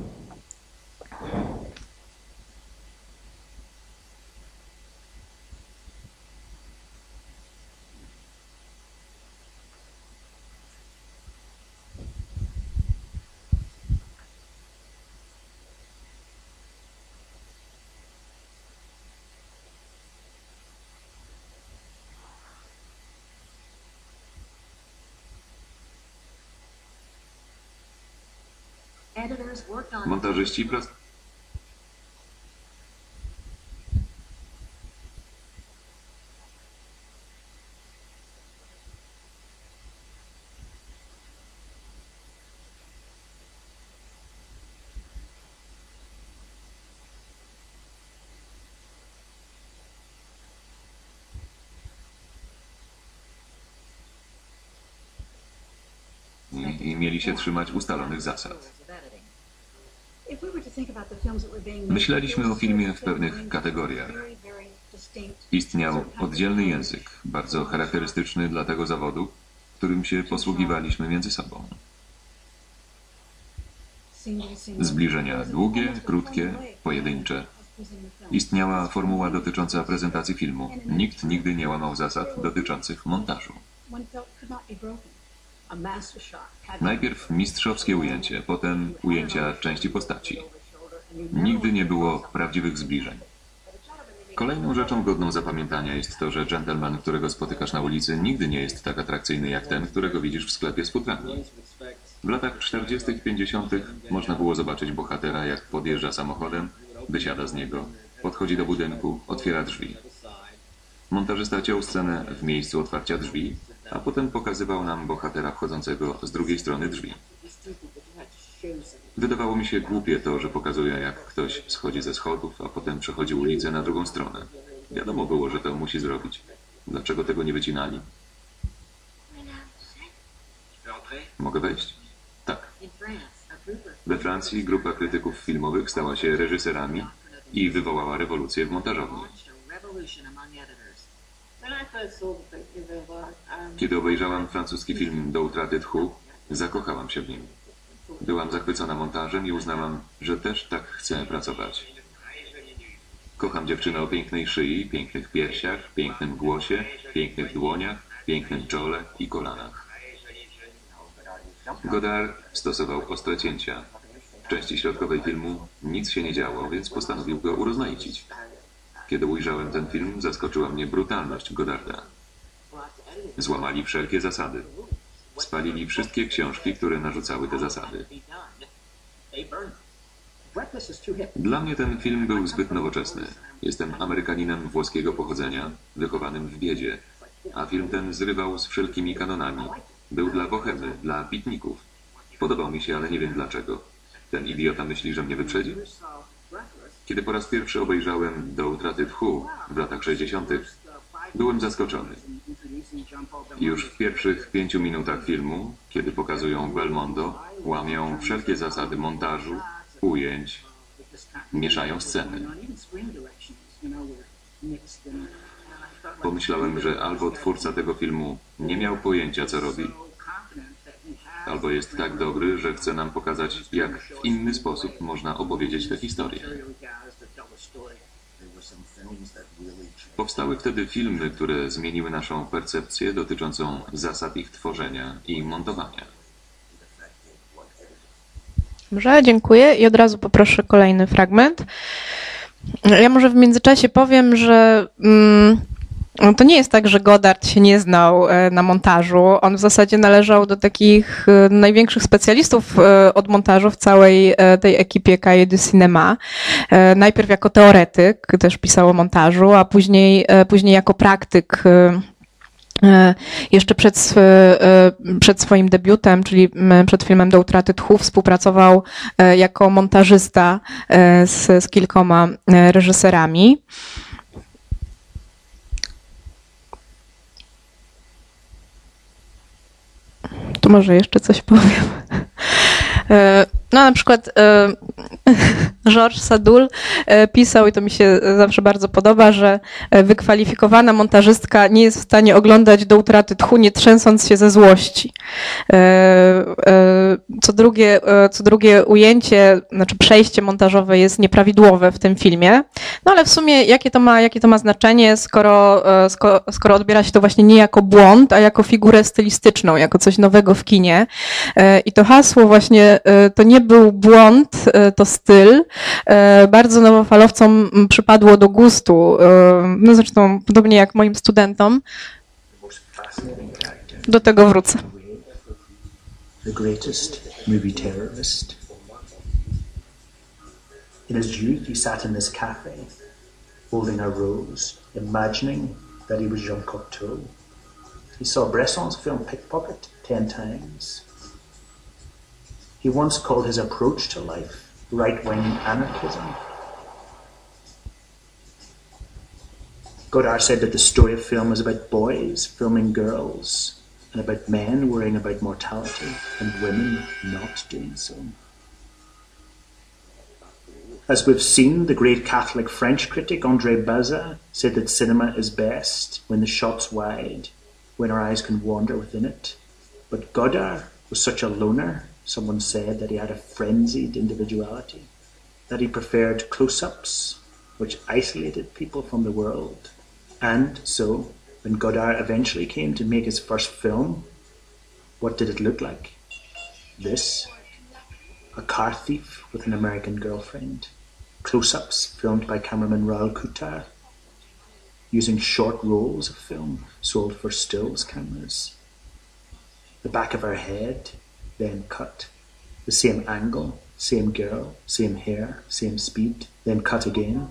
Montażyści prac... I, i mieli się trzymać ustalonych zasad. Myśleliśmy o filmie w pewnych kategoriach. Istniał oddzielny język, bardzo charakterystyczny dla tego zawodu, którym się posługiwaliśmy między sobą. Zbliżenia długie, krótkie, pojedyncze. Istniała formuła dotycząca prezentacji filmu. Nikt nigdy nie łamał zasad dotyczących montażu. Najpierw mistrzowskie ujęcie, potem ujęcia części postaci. Nigdy nie było prawdziwych zbliżeń. Kolejną rzeczą godną zapamiętania jest to, że dżentelmen, którego spotykasz na ulicy, nigdy nie jest tak atrakcyjny jak ten, którego widzisz w sklepie z futrami. W latach czterdziestych, pięćdziesiątych można było zobaczyć bohatera, jak podjeżdża samochodem, wysiada z niego, podchodzi do budynku, otwiera drzwi. Montażysta ciął scenę w miejscu otwarcia drzwi, a potem pokazywał nam bohatera wchodzącego z drugiej strony drzwi. Wydawało mi się głupie to, że pokazuje, jak ktoś schodzi ze schodów, a potem przechodzi ulicę na drugą stronę. Wiadomo było, że to musi zrobić. Dlaczego tego nie wycinali? Mogę wejść? Tak. We Francji grupa krytyków filmowych stała się reżyserami i wywołała rewolucję w montażowni. Kiedy obejrzałam francuski film Do utraty tchu, zakochałam się w nim. Byłam zachwycona montażem i uznałam, że też tak chcę pracować. Kocham dziewczynę o pięknej szyi, pięknych piersiach, pięknym głosie, pięknych dłoniach, pięknym czole i kolanach. Godard stosował ostre cięcia. W części środkowej filmu nic się nie działo, więc postanowił go urozmaicić. Kiedy ujrzałem ten film, zaskoczyła mnie brutalność Godarda. Złamali wszelkie zasady. Spalili wszystkie książki, które narzucały te zasady. Dla mnie ten film był zbyt nowoczesny. Jestem Amerykaninem włoskiego pochodzenia, wychowanym w biedzie, a film ten zrywał z wszelkimi kanonami. Był dla bohemy, dla pitników. Podobał mi się, ale nie wiem dlaczego. Ten idiota myśli, że mnie wyprzedzi? Kiedy po raz pierwszy obejrzałem Do utraty tchu w latach sześćdziesiątych, byłem zaskoczony. Już w pierwszych pięciu minutach filmu, kiedy pokazują Belmondo, łamią wszelkie zasady montażu, ujęć, mieszają sceny. Pomyślałem, że albo twórca tego filmu nie miał pojęcia, co robi, albo jest tak dobry, że chce nam pokazać, jak w inny sposób można opowiedzieć tę historię. Powstały wtedy filmy, które zmieniły naszą percepcję dotyczącą zasad ich tworzenia i montowania. Dobrze, dziękuję i od razu poproszę kolejny fragment. Ja może w międzyczasie powiem, że mm, to nie jest tak, że Godard się nie znał na montażu. On w zasadzie należał do takich największych specjalistów od montażu w całej tej ekipie Cahiers du Cinéma. Najpierw jako teoretyk też pisał o montażu, a później, później jako praktyk. Jeszcze przed, przed swoim debiutem, czyli przed filmem Do utraty tchu, współpracował jako montażysta z, z kilkoma reżyserami. Tu może jeszcze coś powiem. No na przykład Georges Sadoul pisał, i to mi się zawsze bardzo podoba, że wykwalifikowana montażystka nie jest w stanie oglądać Do utraty tchu, nie trzęsąc się ze złości. Co drugie, co drugie ujęcie, znaczy przejście montażowe jest nieprawidłowe w tym filmie, no ale w sumie jakie to ma, jakie to ma znaczenie, skoro, skoro, skoro odbiera się to właśnie nie jako błąd, a jako figurę stylistyczną, jako coś nowego w kinie. I to hasło właśnie, to nie był błąd, to styl, bardzo nowofalowcom przypadło do gustu, no zresztą podobnie jak moim studentom. Do tego wrócę. The greatest movie terrorist. In his youth, he sat in this cafe, holding a rose, imagining that he was Jean Cocteau. He saw Bresson's film Pickpocket ten times. He once called his approach to life right-wing anarchism. Godard said that the story of film is about boys filming girls, and about men worrying about mortality and women not doing so. As we've seen, the great Catholic French critic André Bazin said that cinema is best when the shot's wide, when our eyes can wander within it. But Godard was such a loner. Someone said that he had a frenzied individuality, that he preferred close-ups, which isolated people from the world. And so, when Godard eventually came to make his first film, what did it look like? This. A car thief with an American girlfriend. Close-ups filmed by cameraman Raoul Coutard, using short rolls of film sold for stills cameras. The back of her head, then cut. The same angle, same girl, same hair, same speed, then cut again.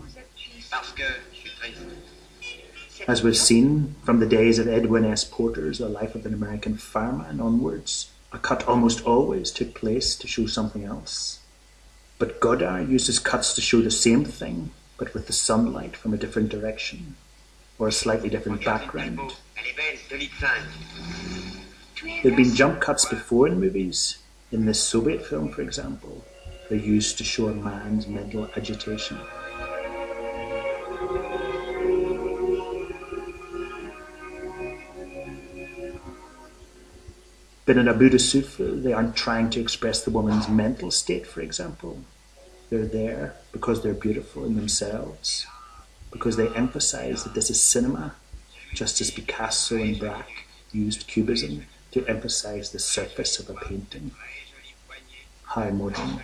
As we've seen from the days of Edwin S. Porter's The Life of an American Fireman onwards, a cut almost always took place to show something else. But Godard uses cuts to show the same thing, but with the sunlight from a different direction, or a slightly different background. There have been jump cuts before in movies. In this Soviet film, for example, they're used to show a man's mental agitation. But in Abu de Souffle, they aren't trying to express the woman's mental state, for example. They're there because they're beautiful in themselves, because they emphasize that this is cinema, just as Picasso and Braque used cubism to emphasize the surface of a painting. How modern.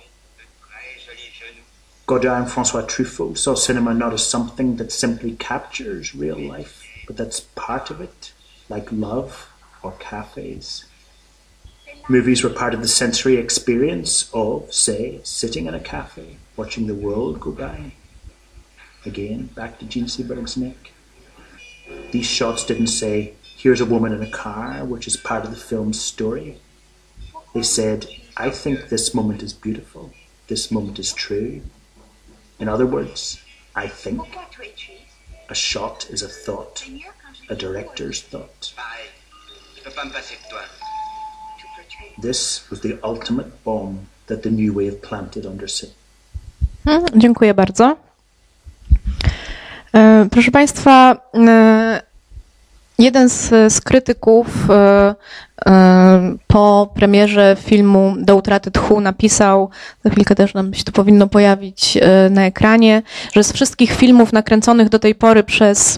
Godard and François Truffaut saw cinema not as something that simply captures real life, but that's part of it, like love or cafes. Movies were part of the sensory experience of, say, sitting in a cafe, watching the world go by. Again, back to Jean Seberg's neck. These shots didn't say, here's a woman in a car, which is part of the film's story. They said, I think this moment is beautiful. This moment is true. In other words, I think. A shot is a thought. A director's thought. This was the ultimate bomb that the new wave planted under sin. Hmm, dziękuję bardzo. Proszę Państwa, jeden z, z krytyków po premierze filmu Do utraty tchu napisał, za chwilkę też nam się to powinno pojawić na ekranie, że z wszystkich filmów nakręconych do tej pory przez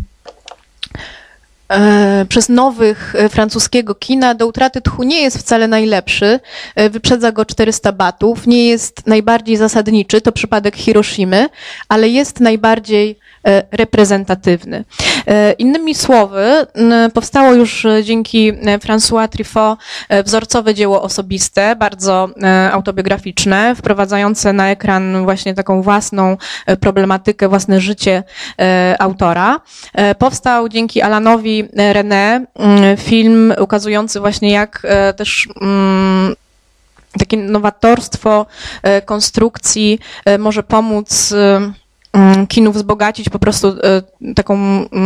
przez nowych francuskiego kina Do utraty tchu nie jest wcale najlepszy, wyprzedza go czterysta batów, nie jest najbardziej zasadniczy, to przypadek Hiroshimy, ale jest najbardziej reprezentatywny. Innymi słowy, powstało już dzięki François Truffaut wzorcowe dzieło osobiste, bardzo autobiograficzne, wprowadzające na ekran właśnie taką własną problematykę, własne życie autora. Powstał dzięki Alanowi René film ukazujący właśnie jak też takie nowatorstwo konstrukcji może pomóc kinu wzbogacić po prostu taką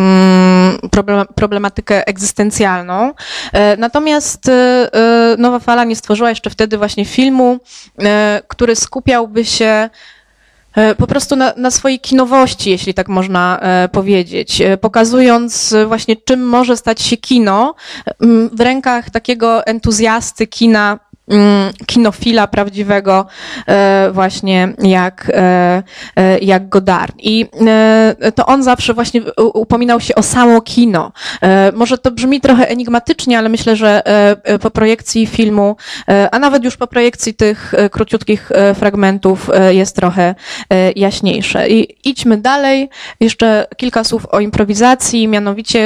problematykę egzystencjalną. Natomiast Nowa Fala nie stworzyła jeszcze wtedy właśnie filmu, który skupiałby się po prostu na, na swojej kinowości, jeśli tak można powiedzieć, pokazując właśnie czym może stać się kino w rękach takiego entuzjasty kina, kinofila prawdziwego właśnie jak, jak Godard. I to on zawsze właśnie upominał się o samo kino. Może to brzmi trochę enigmatycznie, ale myślę, że po projekcji filmu, a nawet już po projekcji tych króciutkich fragmentów jest trochę jaśniejsze. I idźmy dalej. Jeszcze kilka słów o improwizacji, mianowicie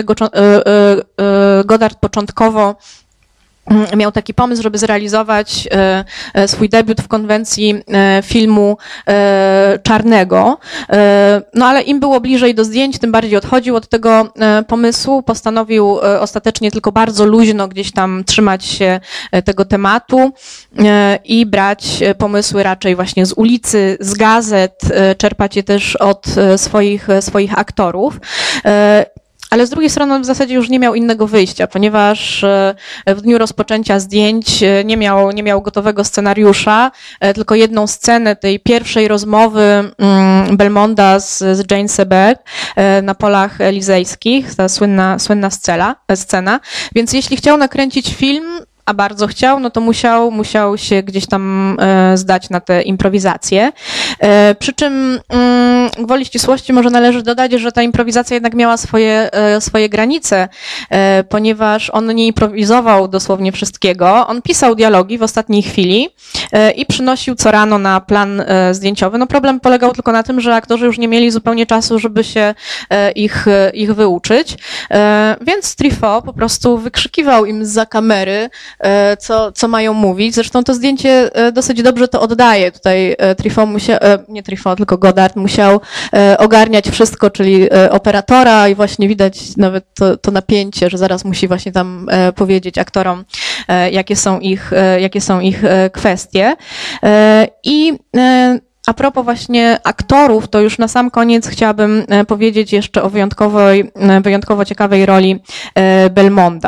Godard początkowo miał taki pomysł, żeby zrealizować swój debiut w konwencji filmu czarnego. No ale im było bliżej do zdjęć, tym bardziej odchodził od tego pomysłu. Postanowił ostatecznie tylko bardzo luźno gdzieś tam trzymać się tego tematu i brać pomysły raczej właśnie z ulicy, z gazet, czerpać je też od swoich, swoich aktorów. Ale z drugiej strony on w zasadzie już nie miał innego wyjścia, ponieważ w dniu rozpoczęcia zdjęć nie miał, nie miał gotowego scenariusza, tylko jedną scenę tej pierwszej rozmowy Belmonda z, z Jane Seberg na polach elizejskich, ta słynna, słynna scena, scena. Więc jeśli chciał nakręcić film, a bardzo chciał, no to musiał, musiał się gdzieś tam e, zdać na te improwizacje. E, przy czym mm, gwoli ścisłości może należy dodać, że ta improwizacja jednak miała swoje, e, swoje granice, e, ponieważ on nie improwizował dosłownie wszystkiego. On pisał dialogi w ostatniej chwili e, i przynosił co rano na plan e, zdjęciowy. No problem polegał tylko na tym, że aktorzy już nie mieli zupełnie czasu, żeby się e, ich, ich wyuczyć. E, więc Truffaut po prostu wykrzykiwał im zza kamery, Co, co mają mówić. Zresztą to zdjęcie dosyć dobrze to oddaje. Tutaj Truffaut musiał, nie Truffaut, tylko Godard musiał ogarniać wszystko, czyli operatora i właśnie widać nawet to, to napięcie, że zaraz musi właśnie tam powiedzieć aktorom, jakie są ich, jakie są ich kwestie. I a propos właśnie aktorów, to już na sam koniec chciałabym powiedzieć jeszcze o wyjątkowej, wyjątkowo ciekawej roli Belmonda.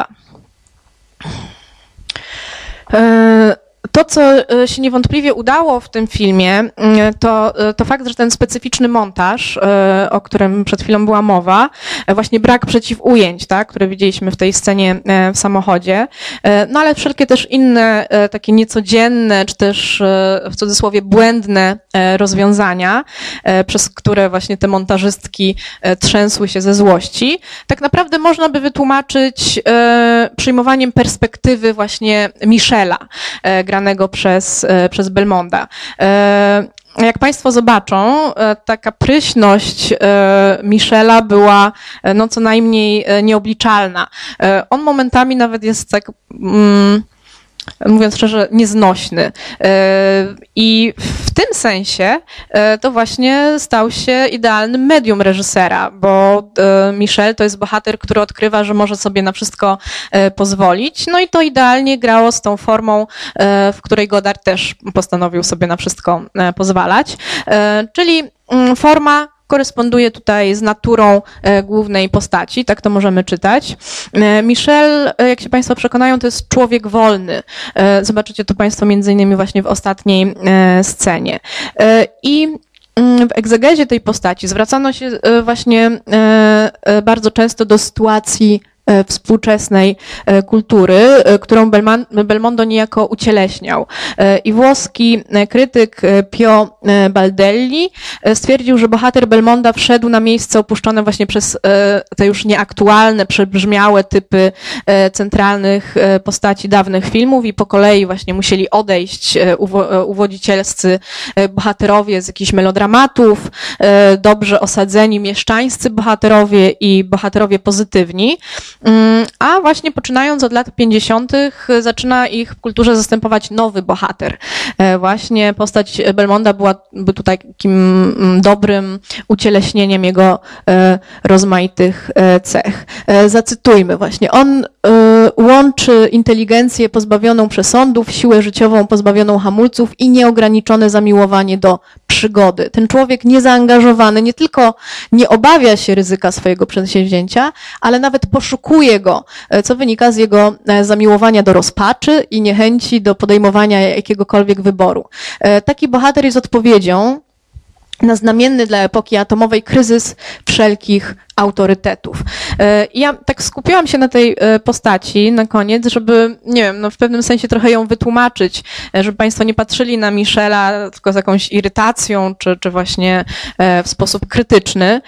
To, co się niewątpliwie udało w tym filmie, to, to fakt, że ten specyficzny montaż, o którym przed chwilą była mowa, właśnie brak przeciwujęć, tak, które widzieliśmy w tej scenie w samochodzie, no ale wszelkie też inne takie niecodzienne, czy też w cudzysłowie błędne rozwiązania, przez które właśnie te montażystki trzęsły się ze złości, tak naprawdę można by wytłumaczyć przyjmowaniem perspektywy właśnie Michela, granego przez, przez Belmonda. Jak Państwo zobaczą, taka pryśność Michela była no co najmniej nieobliczalna. On momentami nawet jest tak, mówiąc szczerze, nieznośny. I w tym sensie to właśnie stał się idealnym medium reżysera, bo Michel to jest bohater, który odkrywa, że może sobie na wszystko pozwolić. No i to idealnie grało z tą formą, w której Godard też postanowił sobie na wszystko pozwalać. Czyli forma koresponduje tutaj z naturą głównej postaci, tak to możemy czytać. Michel, jak się Państwo przekonają, to jest człowiek wolny. Zobaczycie to Państwo między innymi właśnie w ostatniej scenie. I w egzegezie tej postaci zwracano się właśnie bardzo często do sytuacji współczesnej kultury, którą Belmondo niejako ucieleśniał. I włoski krytyk Pio Baldelli stwierdził, że bohater Belmonda wszedł na miejsce opuszczone właśnie przez te już nieaktualne, przebrzmiałe typy centralnych postaci dawnych filmów i po kolei właśnie musieli odejść uwodzicielscy bohaterowie z jakichś melodramatów, dobrze osadzeni mieszczańscy bohaterowie i bohaterowie pozytywni, a właśnie poczynając od lat pięćdziesiątych zaczyna ich w kulturze zastępować nowy bohater. Właśnie postać Belmonda byłaby tutaj takim dobrym ucieleśnieniem jego rozmaitych cech. Zacytujmy właśnie. On łączy inteligencję pozbawioną przesądów, siłę życiową pozbawioną hamulców i nieograniczone zamiłowanie do przygody. Ten człowiek niezaangażowany nie tylko nie obawia się ryzyka swojego przedsięwzięcia, ale nawet poszukuje go, co wynika z jego zamiłowania do rozpaczy i niechęci do podejmowania jakiegokolwiek wyboru. Taki bohater jest odpowiedzią na znamienny dla epoki atomowej kryzys wszelkich autorytetów. Ja tak skupiłam się na tej postaci na koniec, żeby, nie wiem, no w pewnym sensie trochę ją wytłumaczyć, żeby Państwo nie patrzyli na Michela tylko z jakąś irytacją, czy, czy właśnie w sposób krytyczny.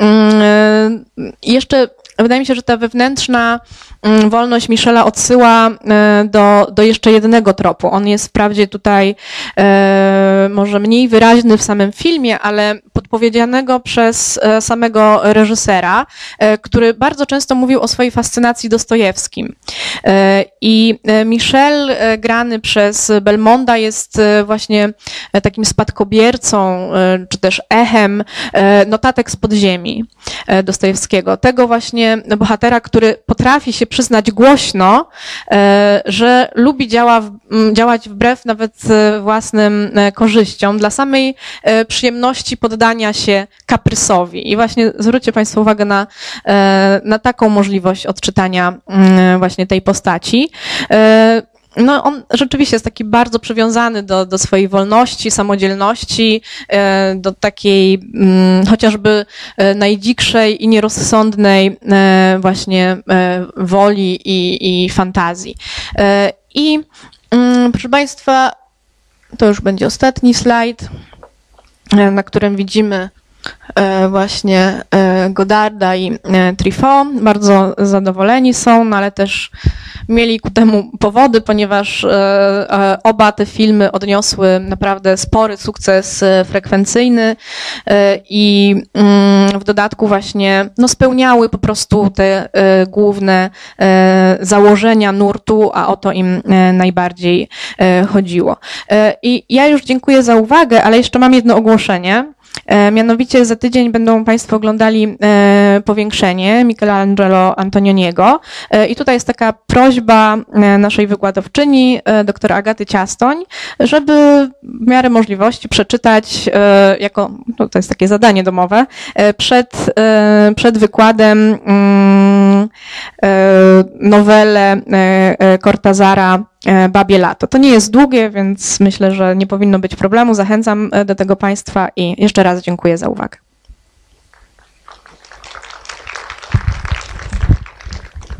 I jeszcze wydaje mi się, że ta wewnętrzna wolność Michela odsyła do, do jeszcze jednego tropu. On jest wprawdzie tutaj e, może mniej wyraźny w samym filmie, ale podpowiedzianego przez samego reżysera, e, który bardzo często mówił o swojej fascynacji Dostojewskim. E, I Michel e, grany przez Belmonda jest e, właśnie takim spadkobiercą, e, czy też echem e, notatek z podziemi e, Dostojewskiego. Tego właśnie bohatera, który potrafi się przyznać głośno, że lubi działa, działać wbrew nawet własnym korzyściom, dla samej przyjemności poddania się kaprysowi. I właśnie zwróćcie Państwo uwagę na, na taką możliwość odczytania właśnie tej postaci. No, on rzeczywiście jest taki bardzo przywiązany do, do swojej wolności, samodzielności, do takiej chociażby najdzikszej i nierozsądnej właśnie woli i, i fantazji. I proszę Państwa, to już będzie ostatni slajd, na którym widzimy właśnie Godarda i Truffaut. Bardzo zadowoleni są, no ale też mieli ku temu powody, ponieważ oba te filmy odniosły naprawdę spory sukces frekwencyjny i w dodatku właśnie no, spełniały po prostu te główne założenia nurtu, a o to im najbardziej chodziło. I ja już dziękuję za uwagę, ale jeszcze mam jedno ogłoszenie. Mianowicie za tydzień będą Państwo oglądali powiększenie Michelangelo Antonioniego i tutaj jest taka prośba naszej wykładowczyni, dr Agaty Ciastoń, żeby w miarę możliwości przeczytać jako, no to jest takie zadanie domowe, przed, przed wykładem nowelę Cortazara Babie Lato. To nie jest długie, więc myślę, że nie powinno być problemu. Zachęcam do tego Państwa i jeszcze raz dziękuję za uwagę.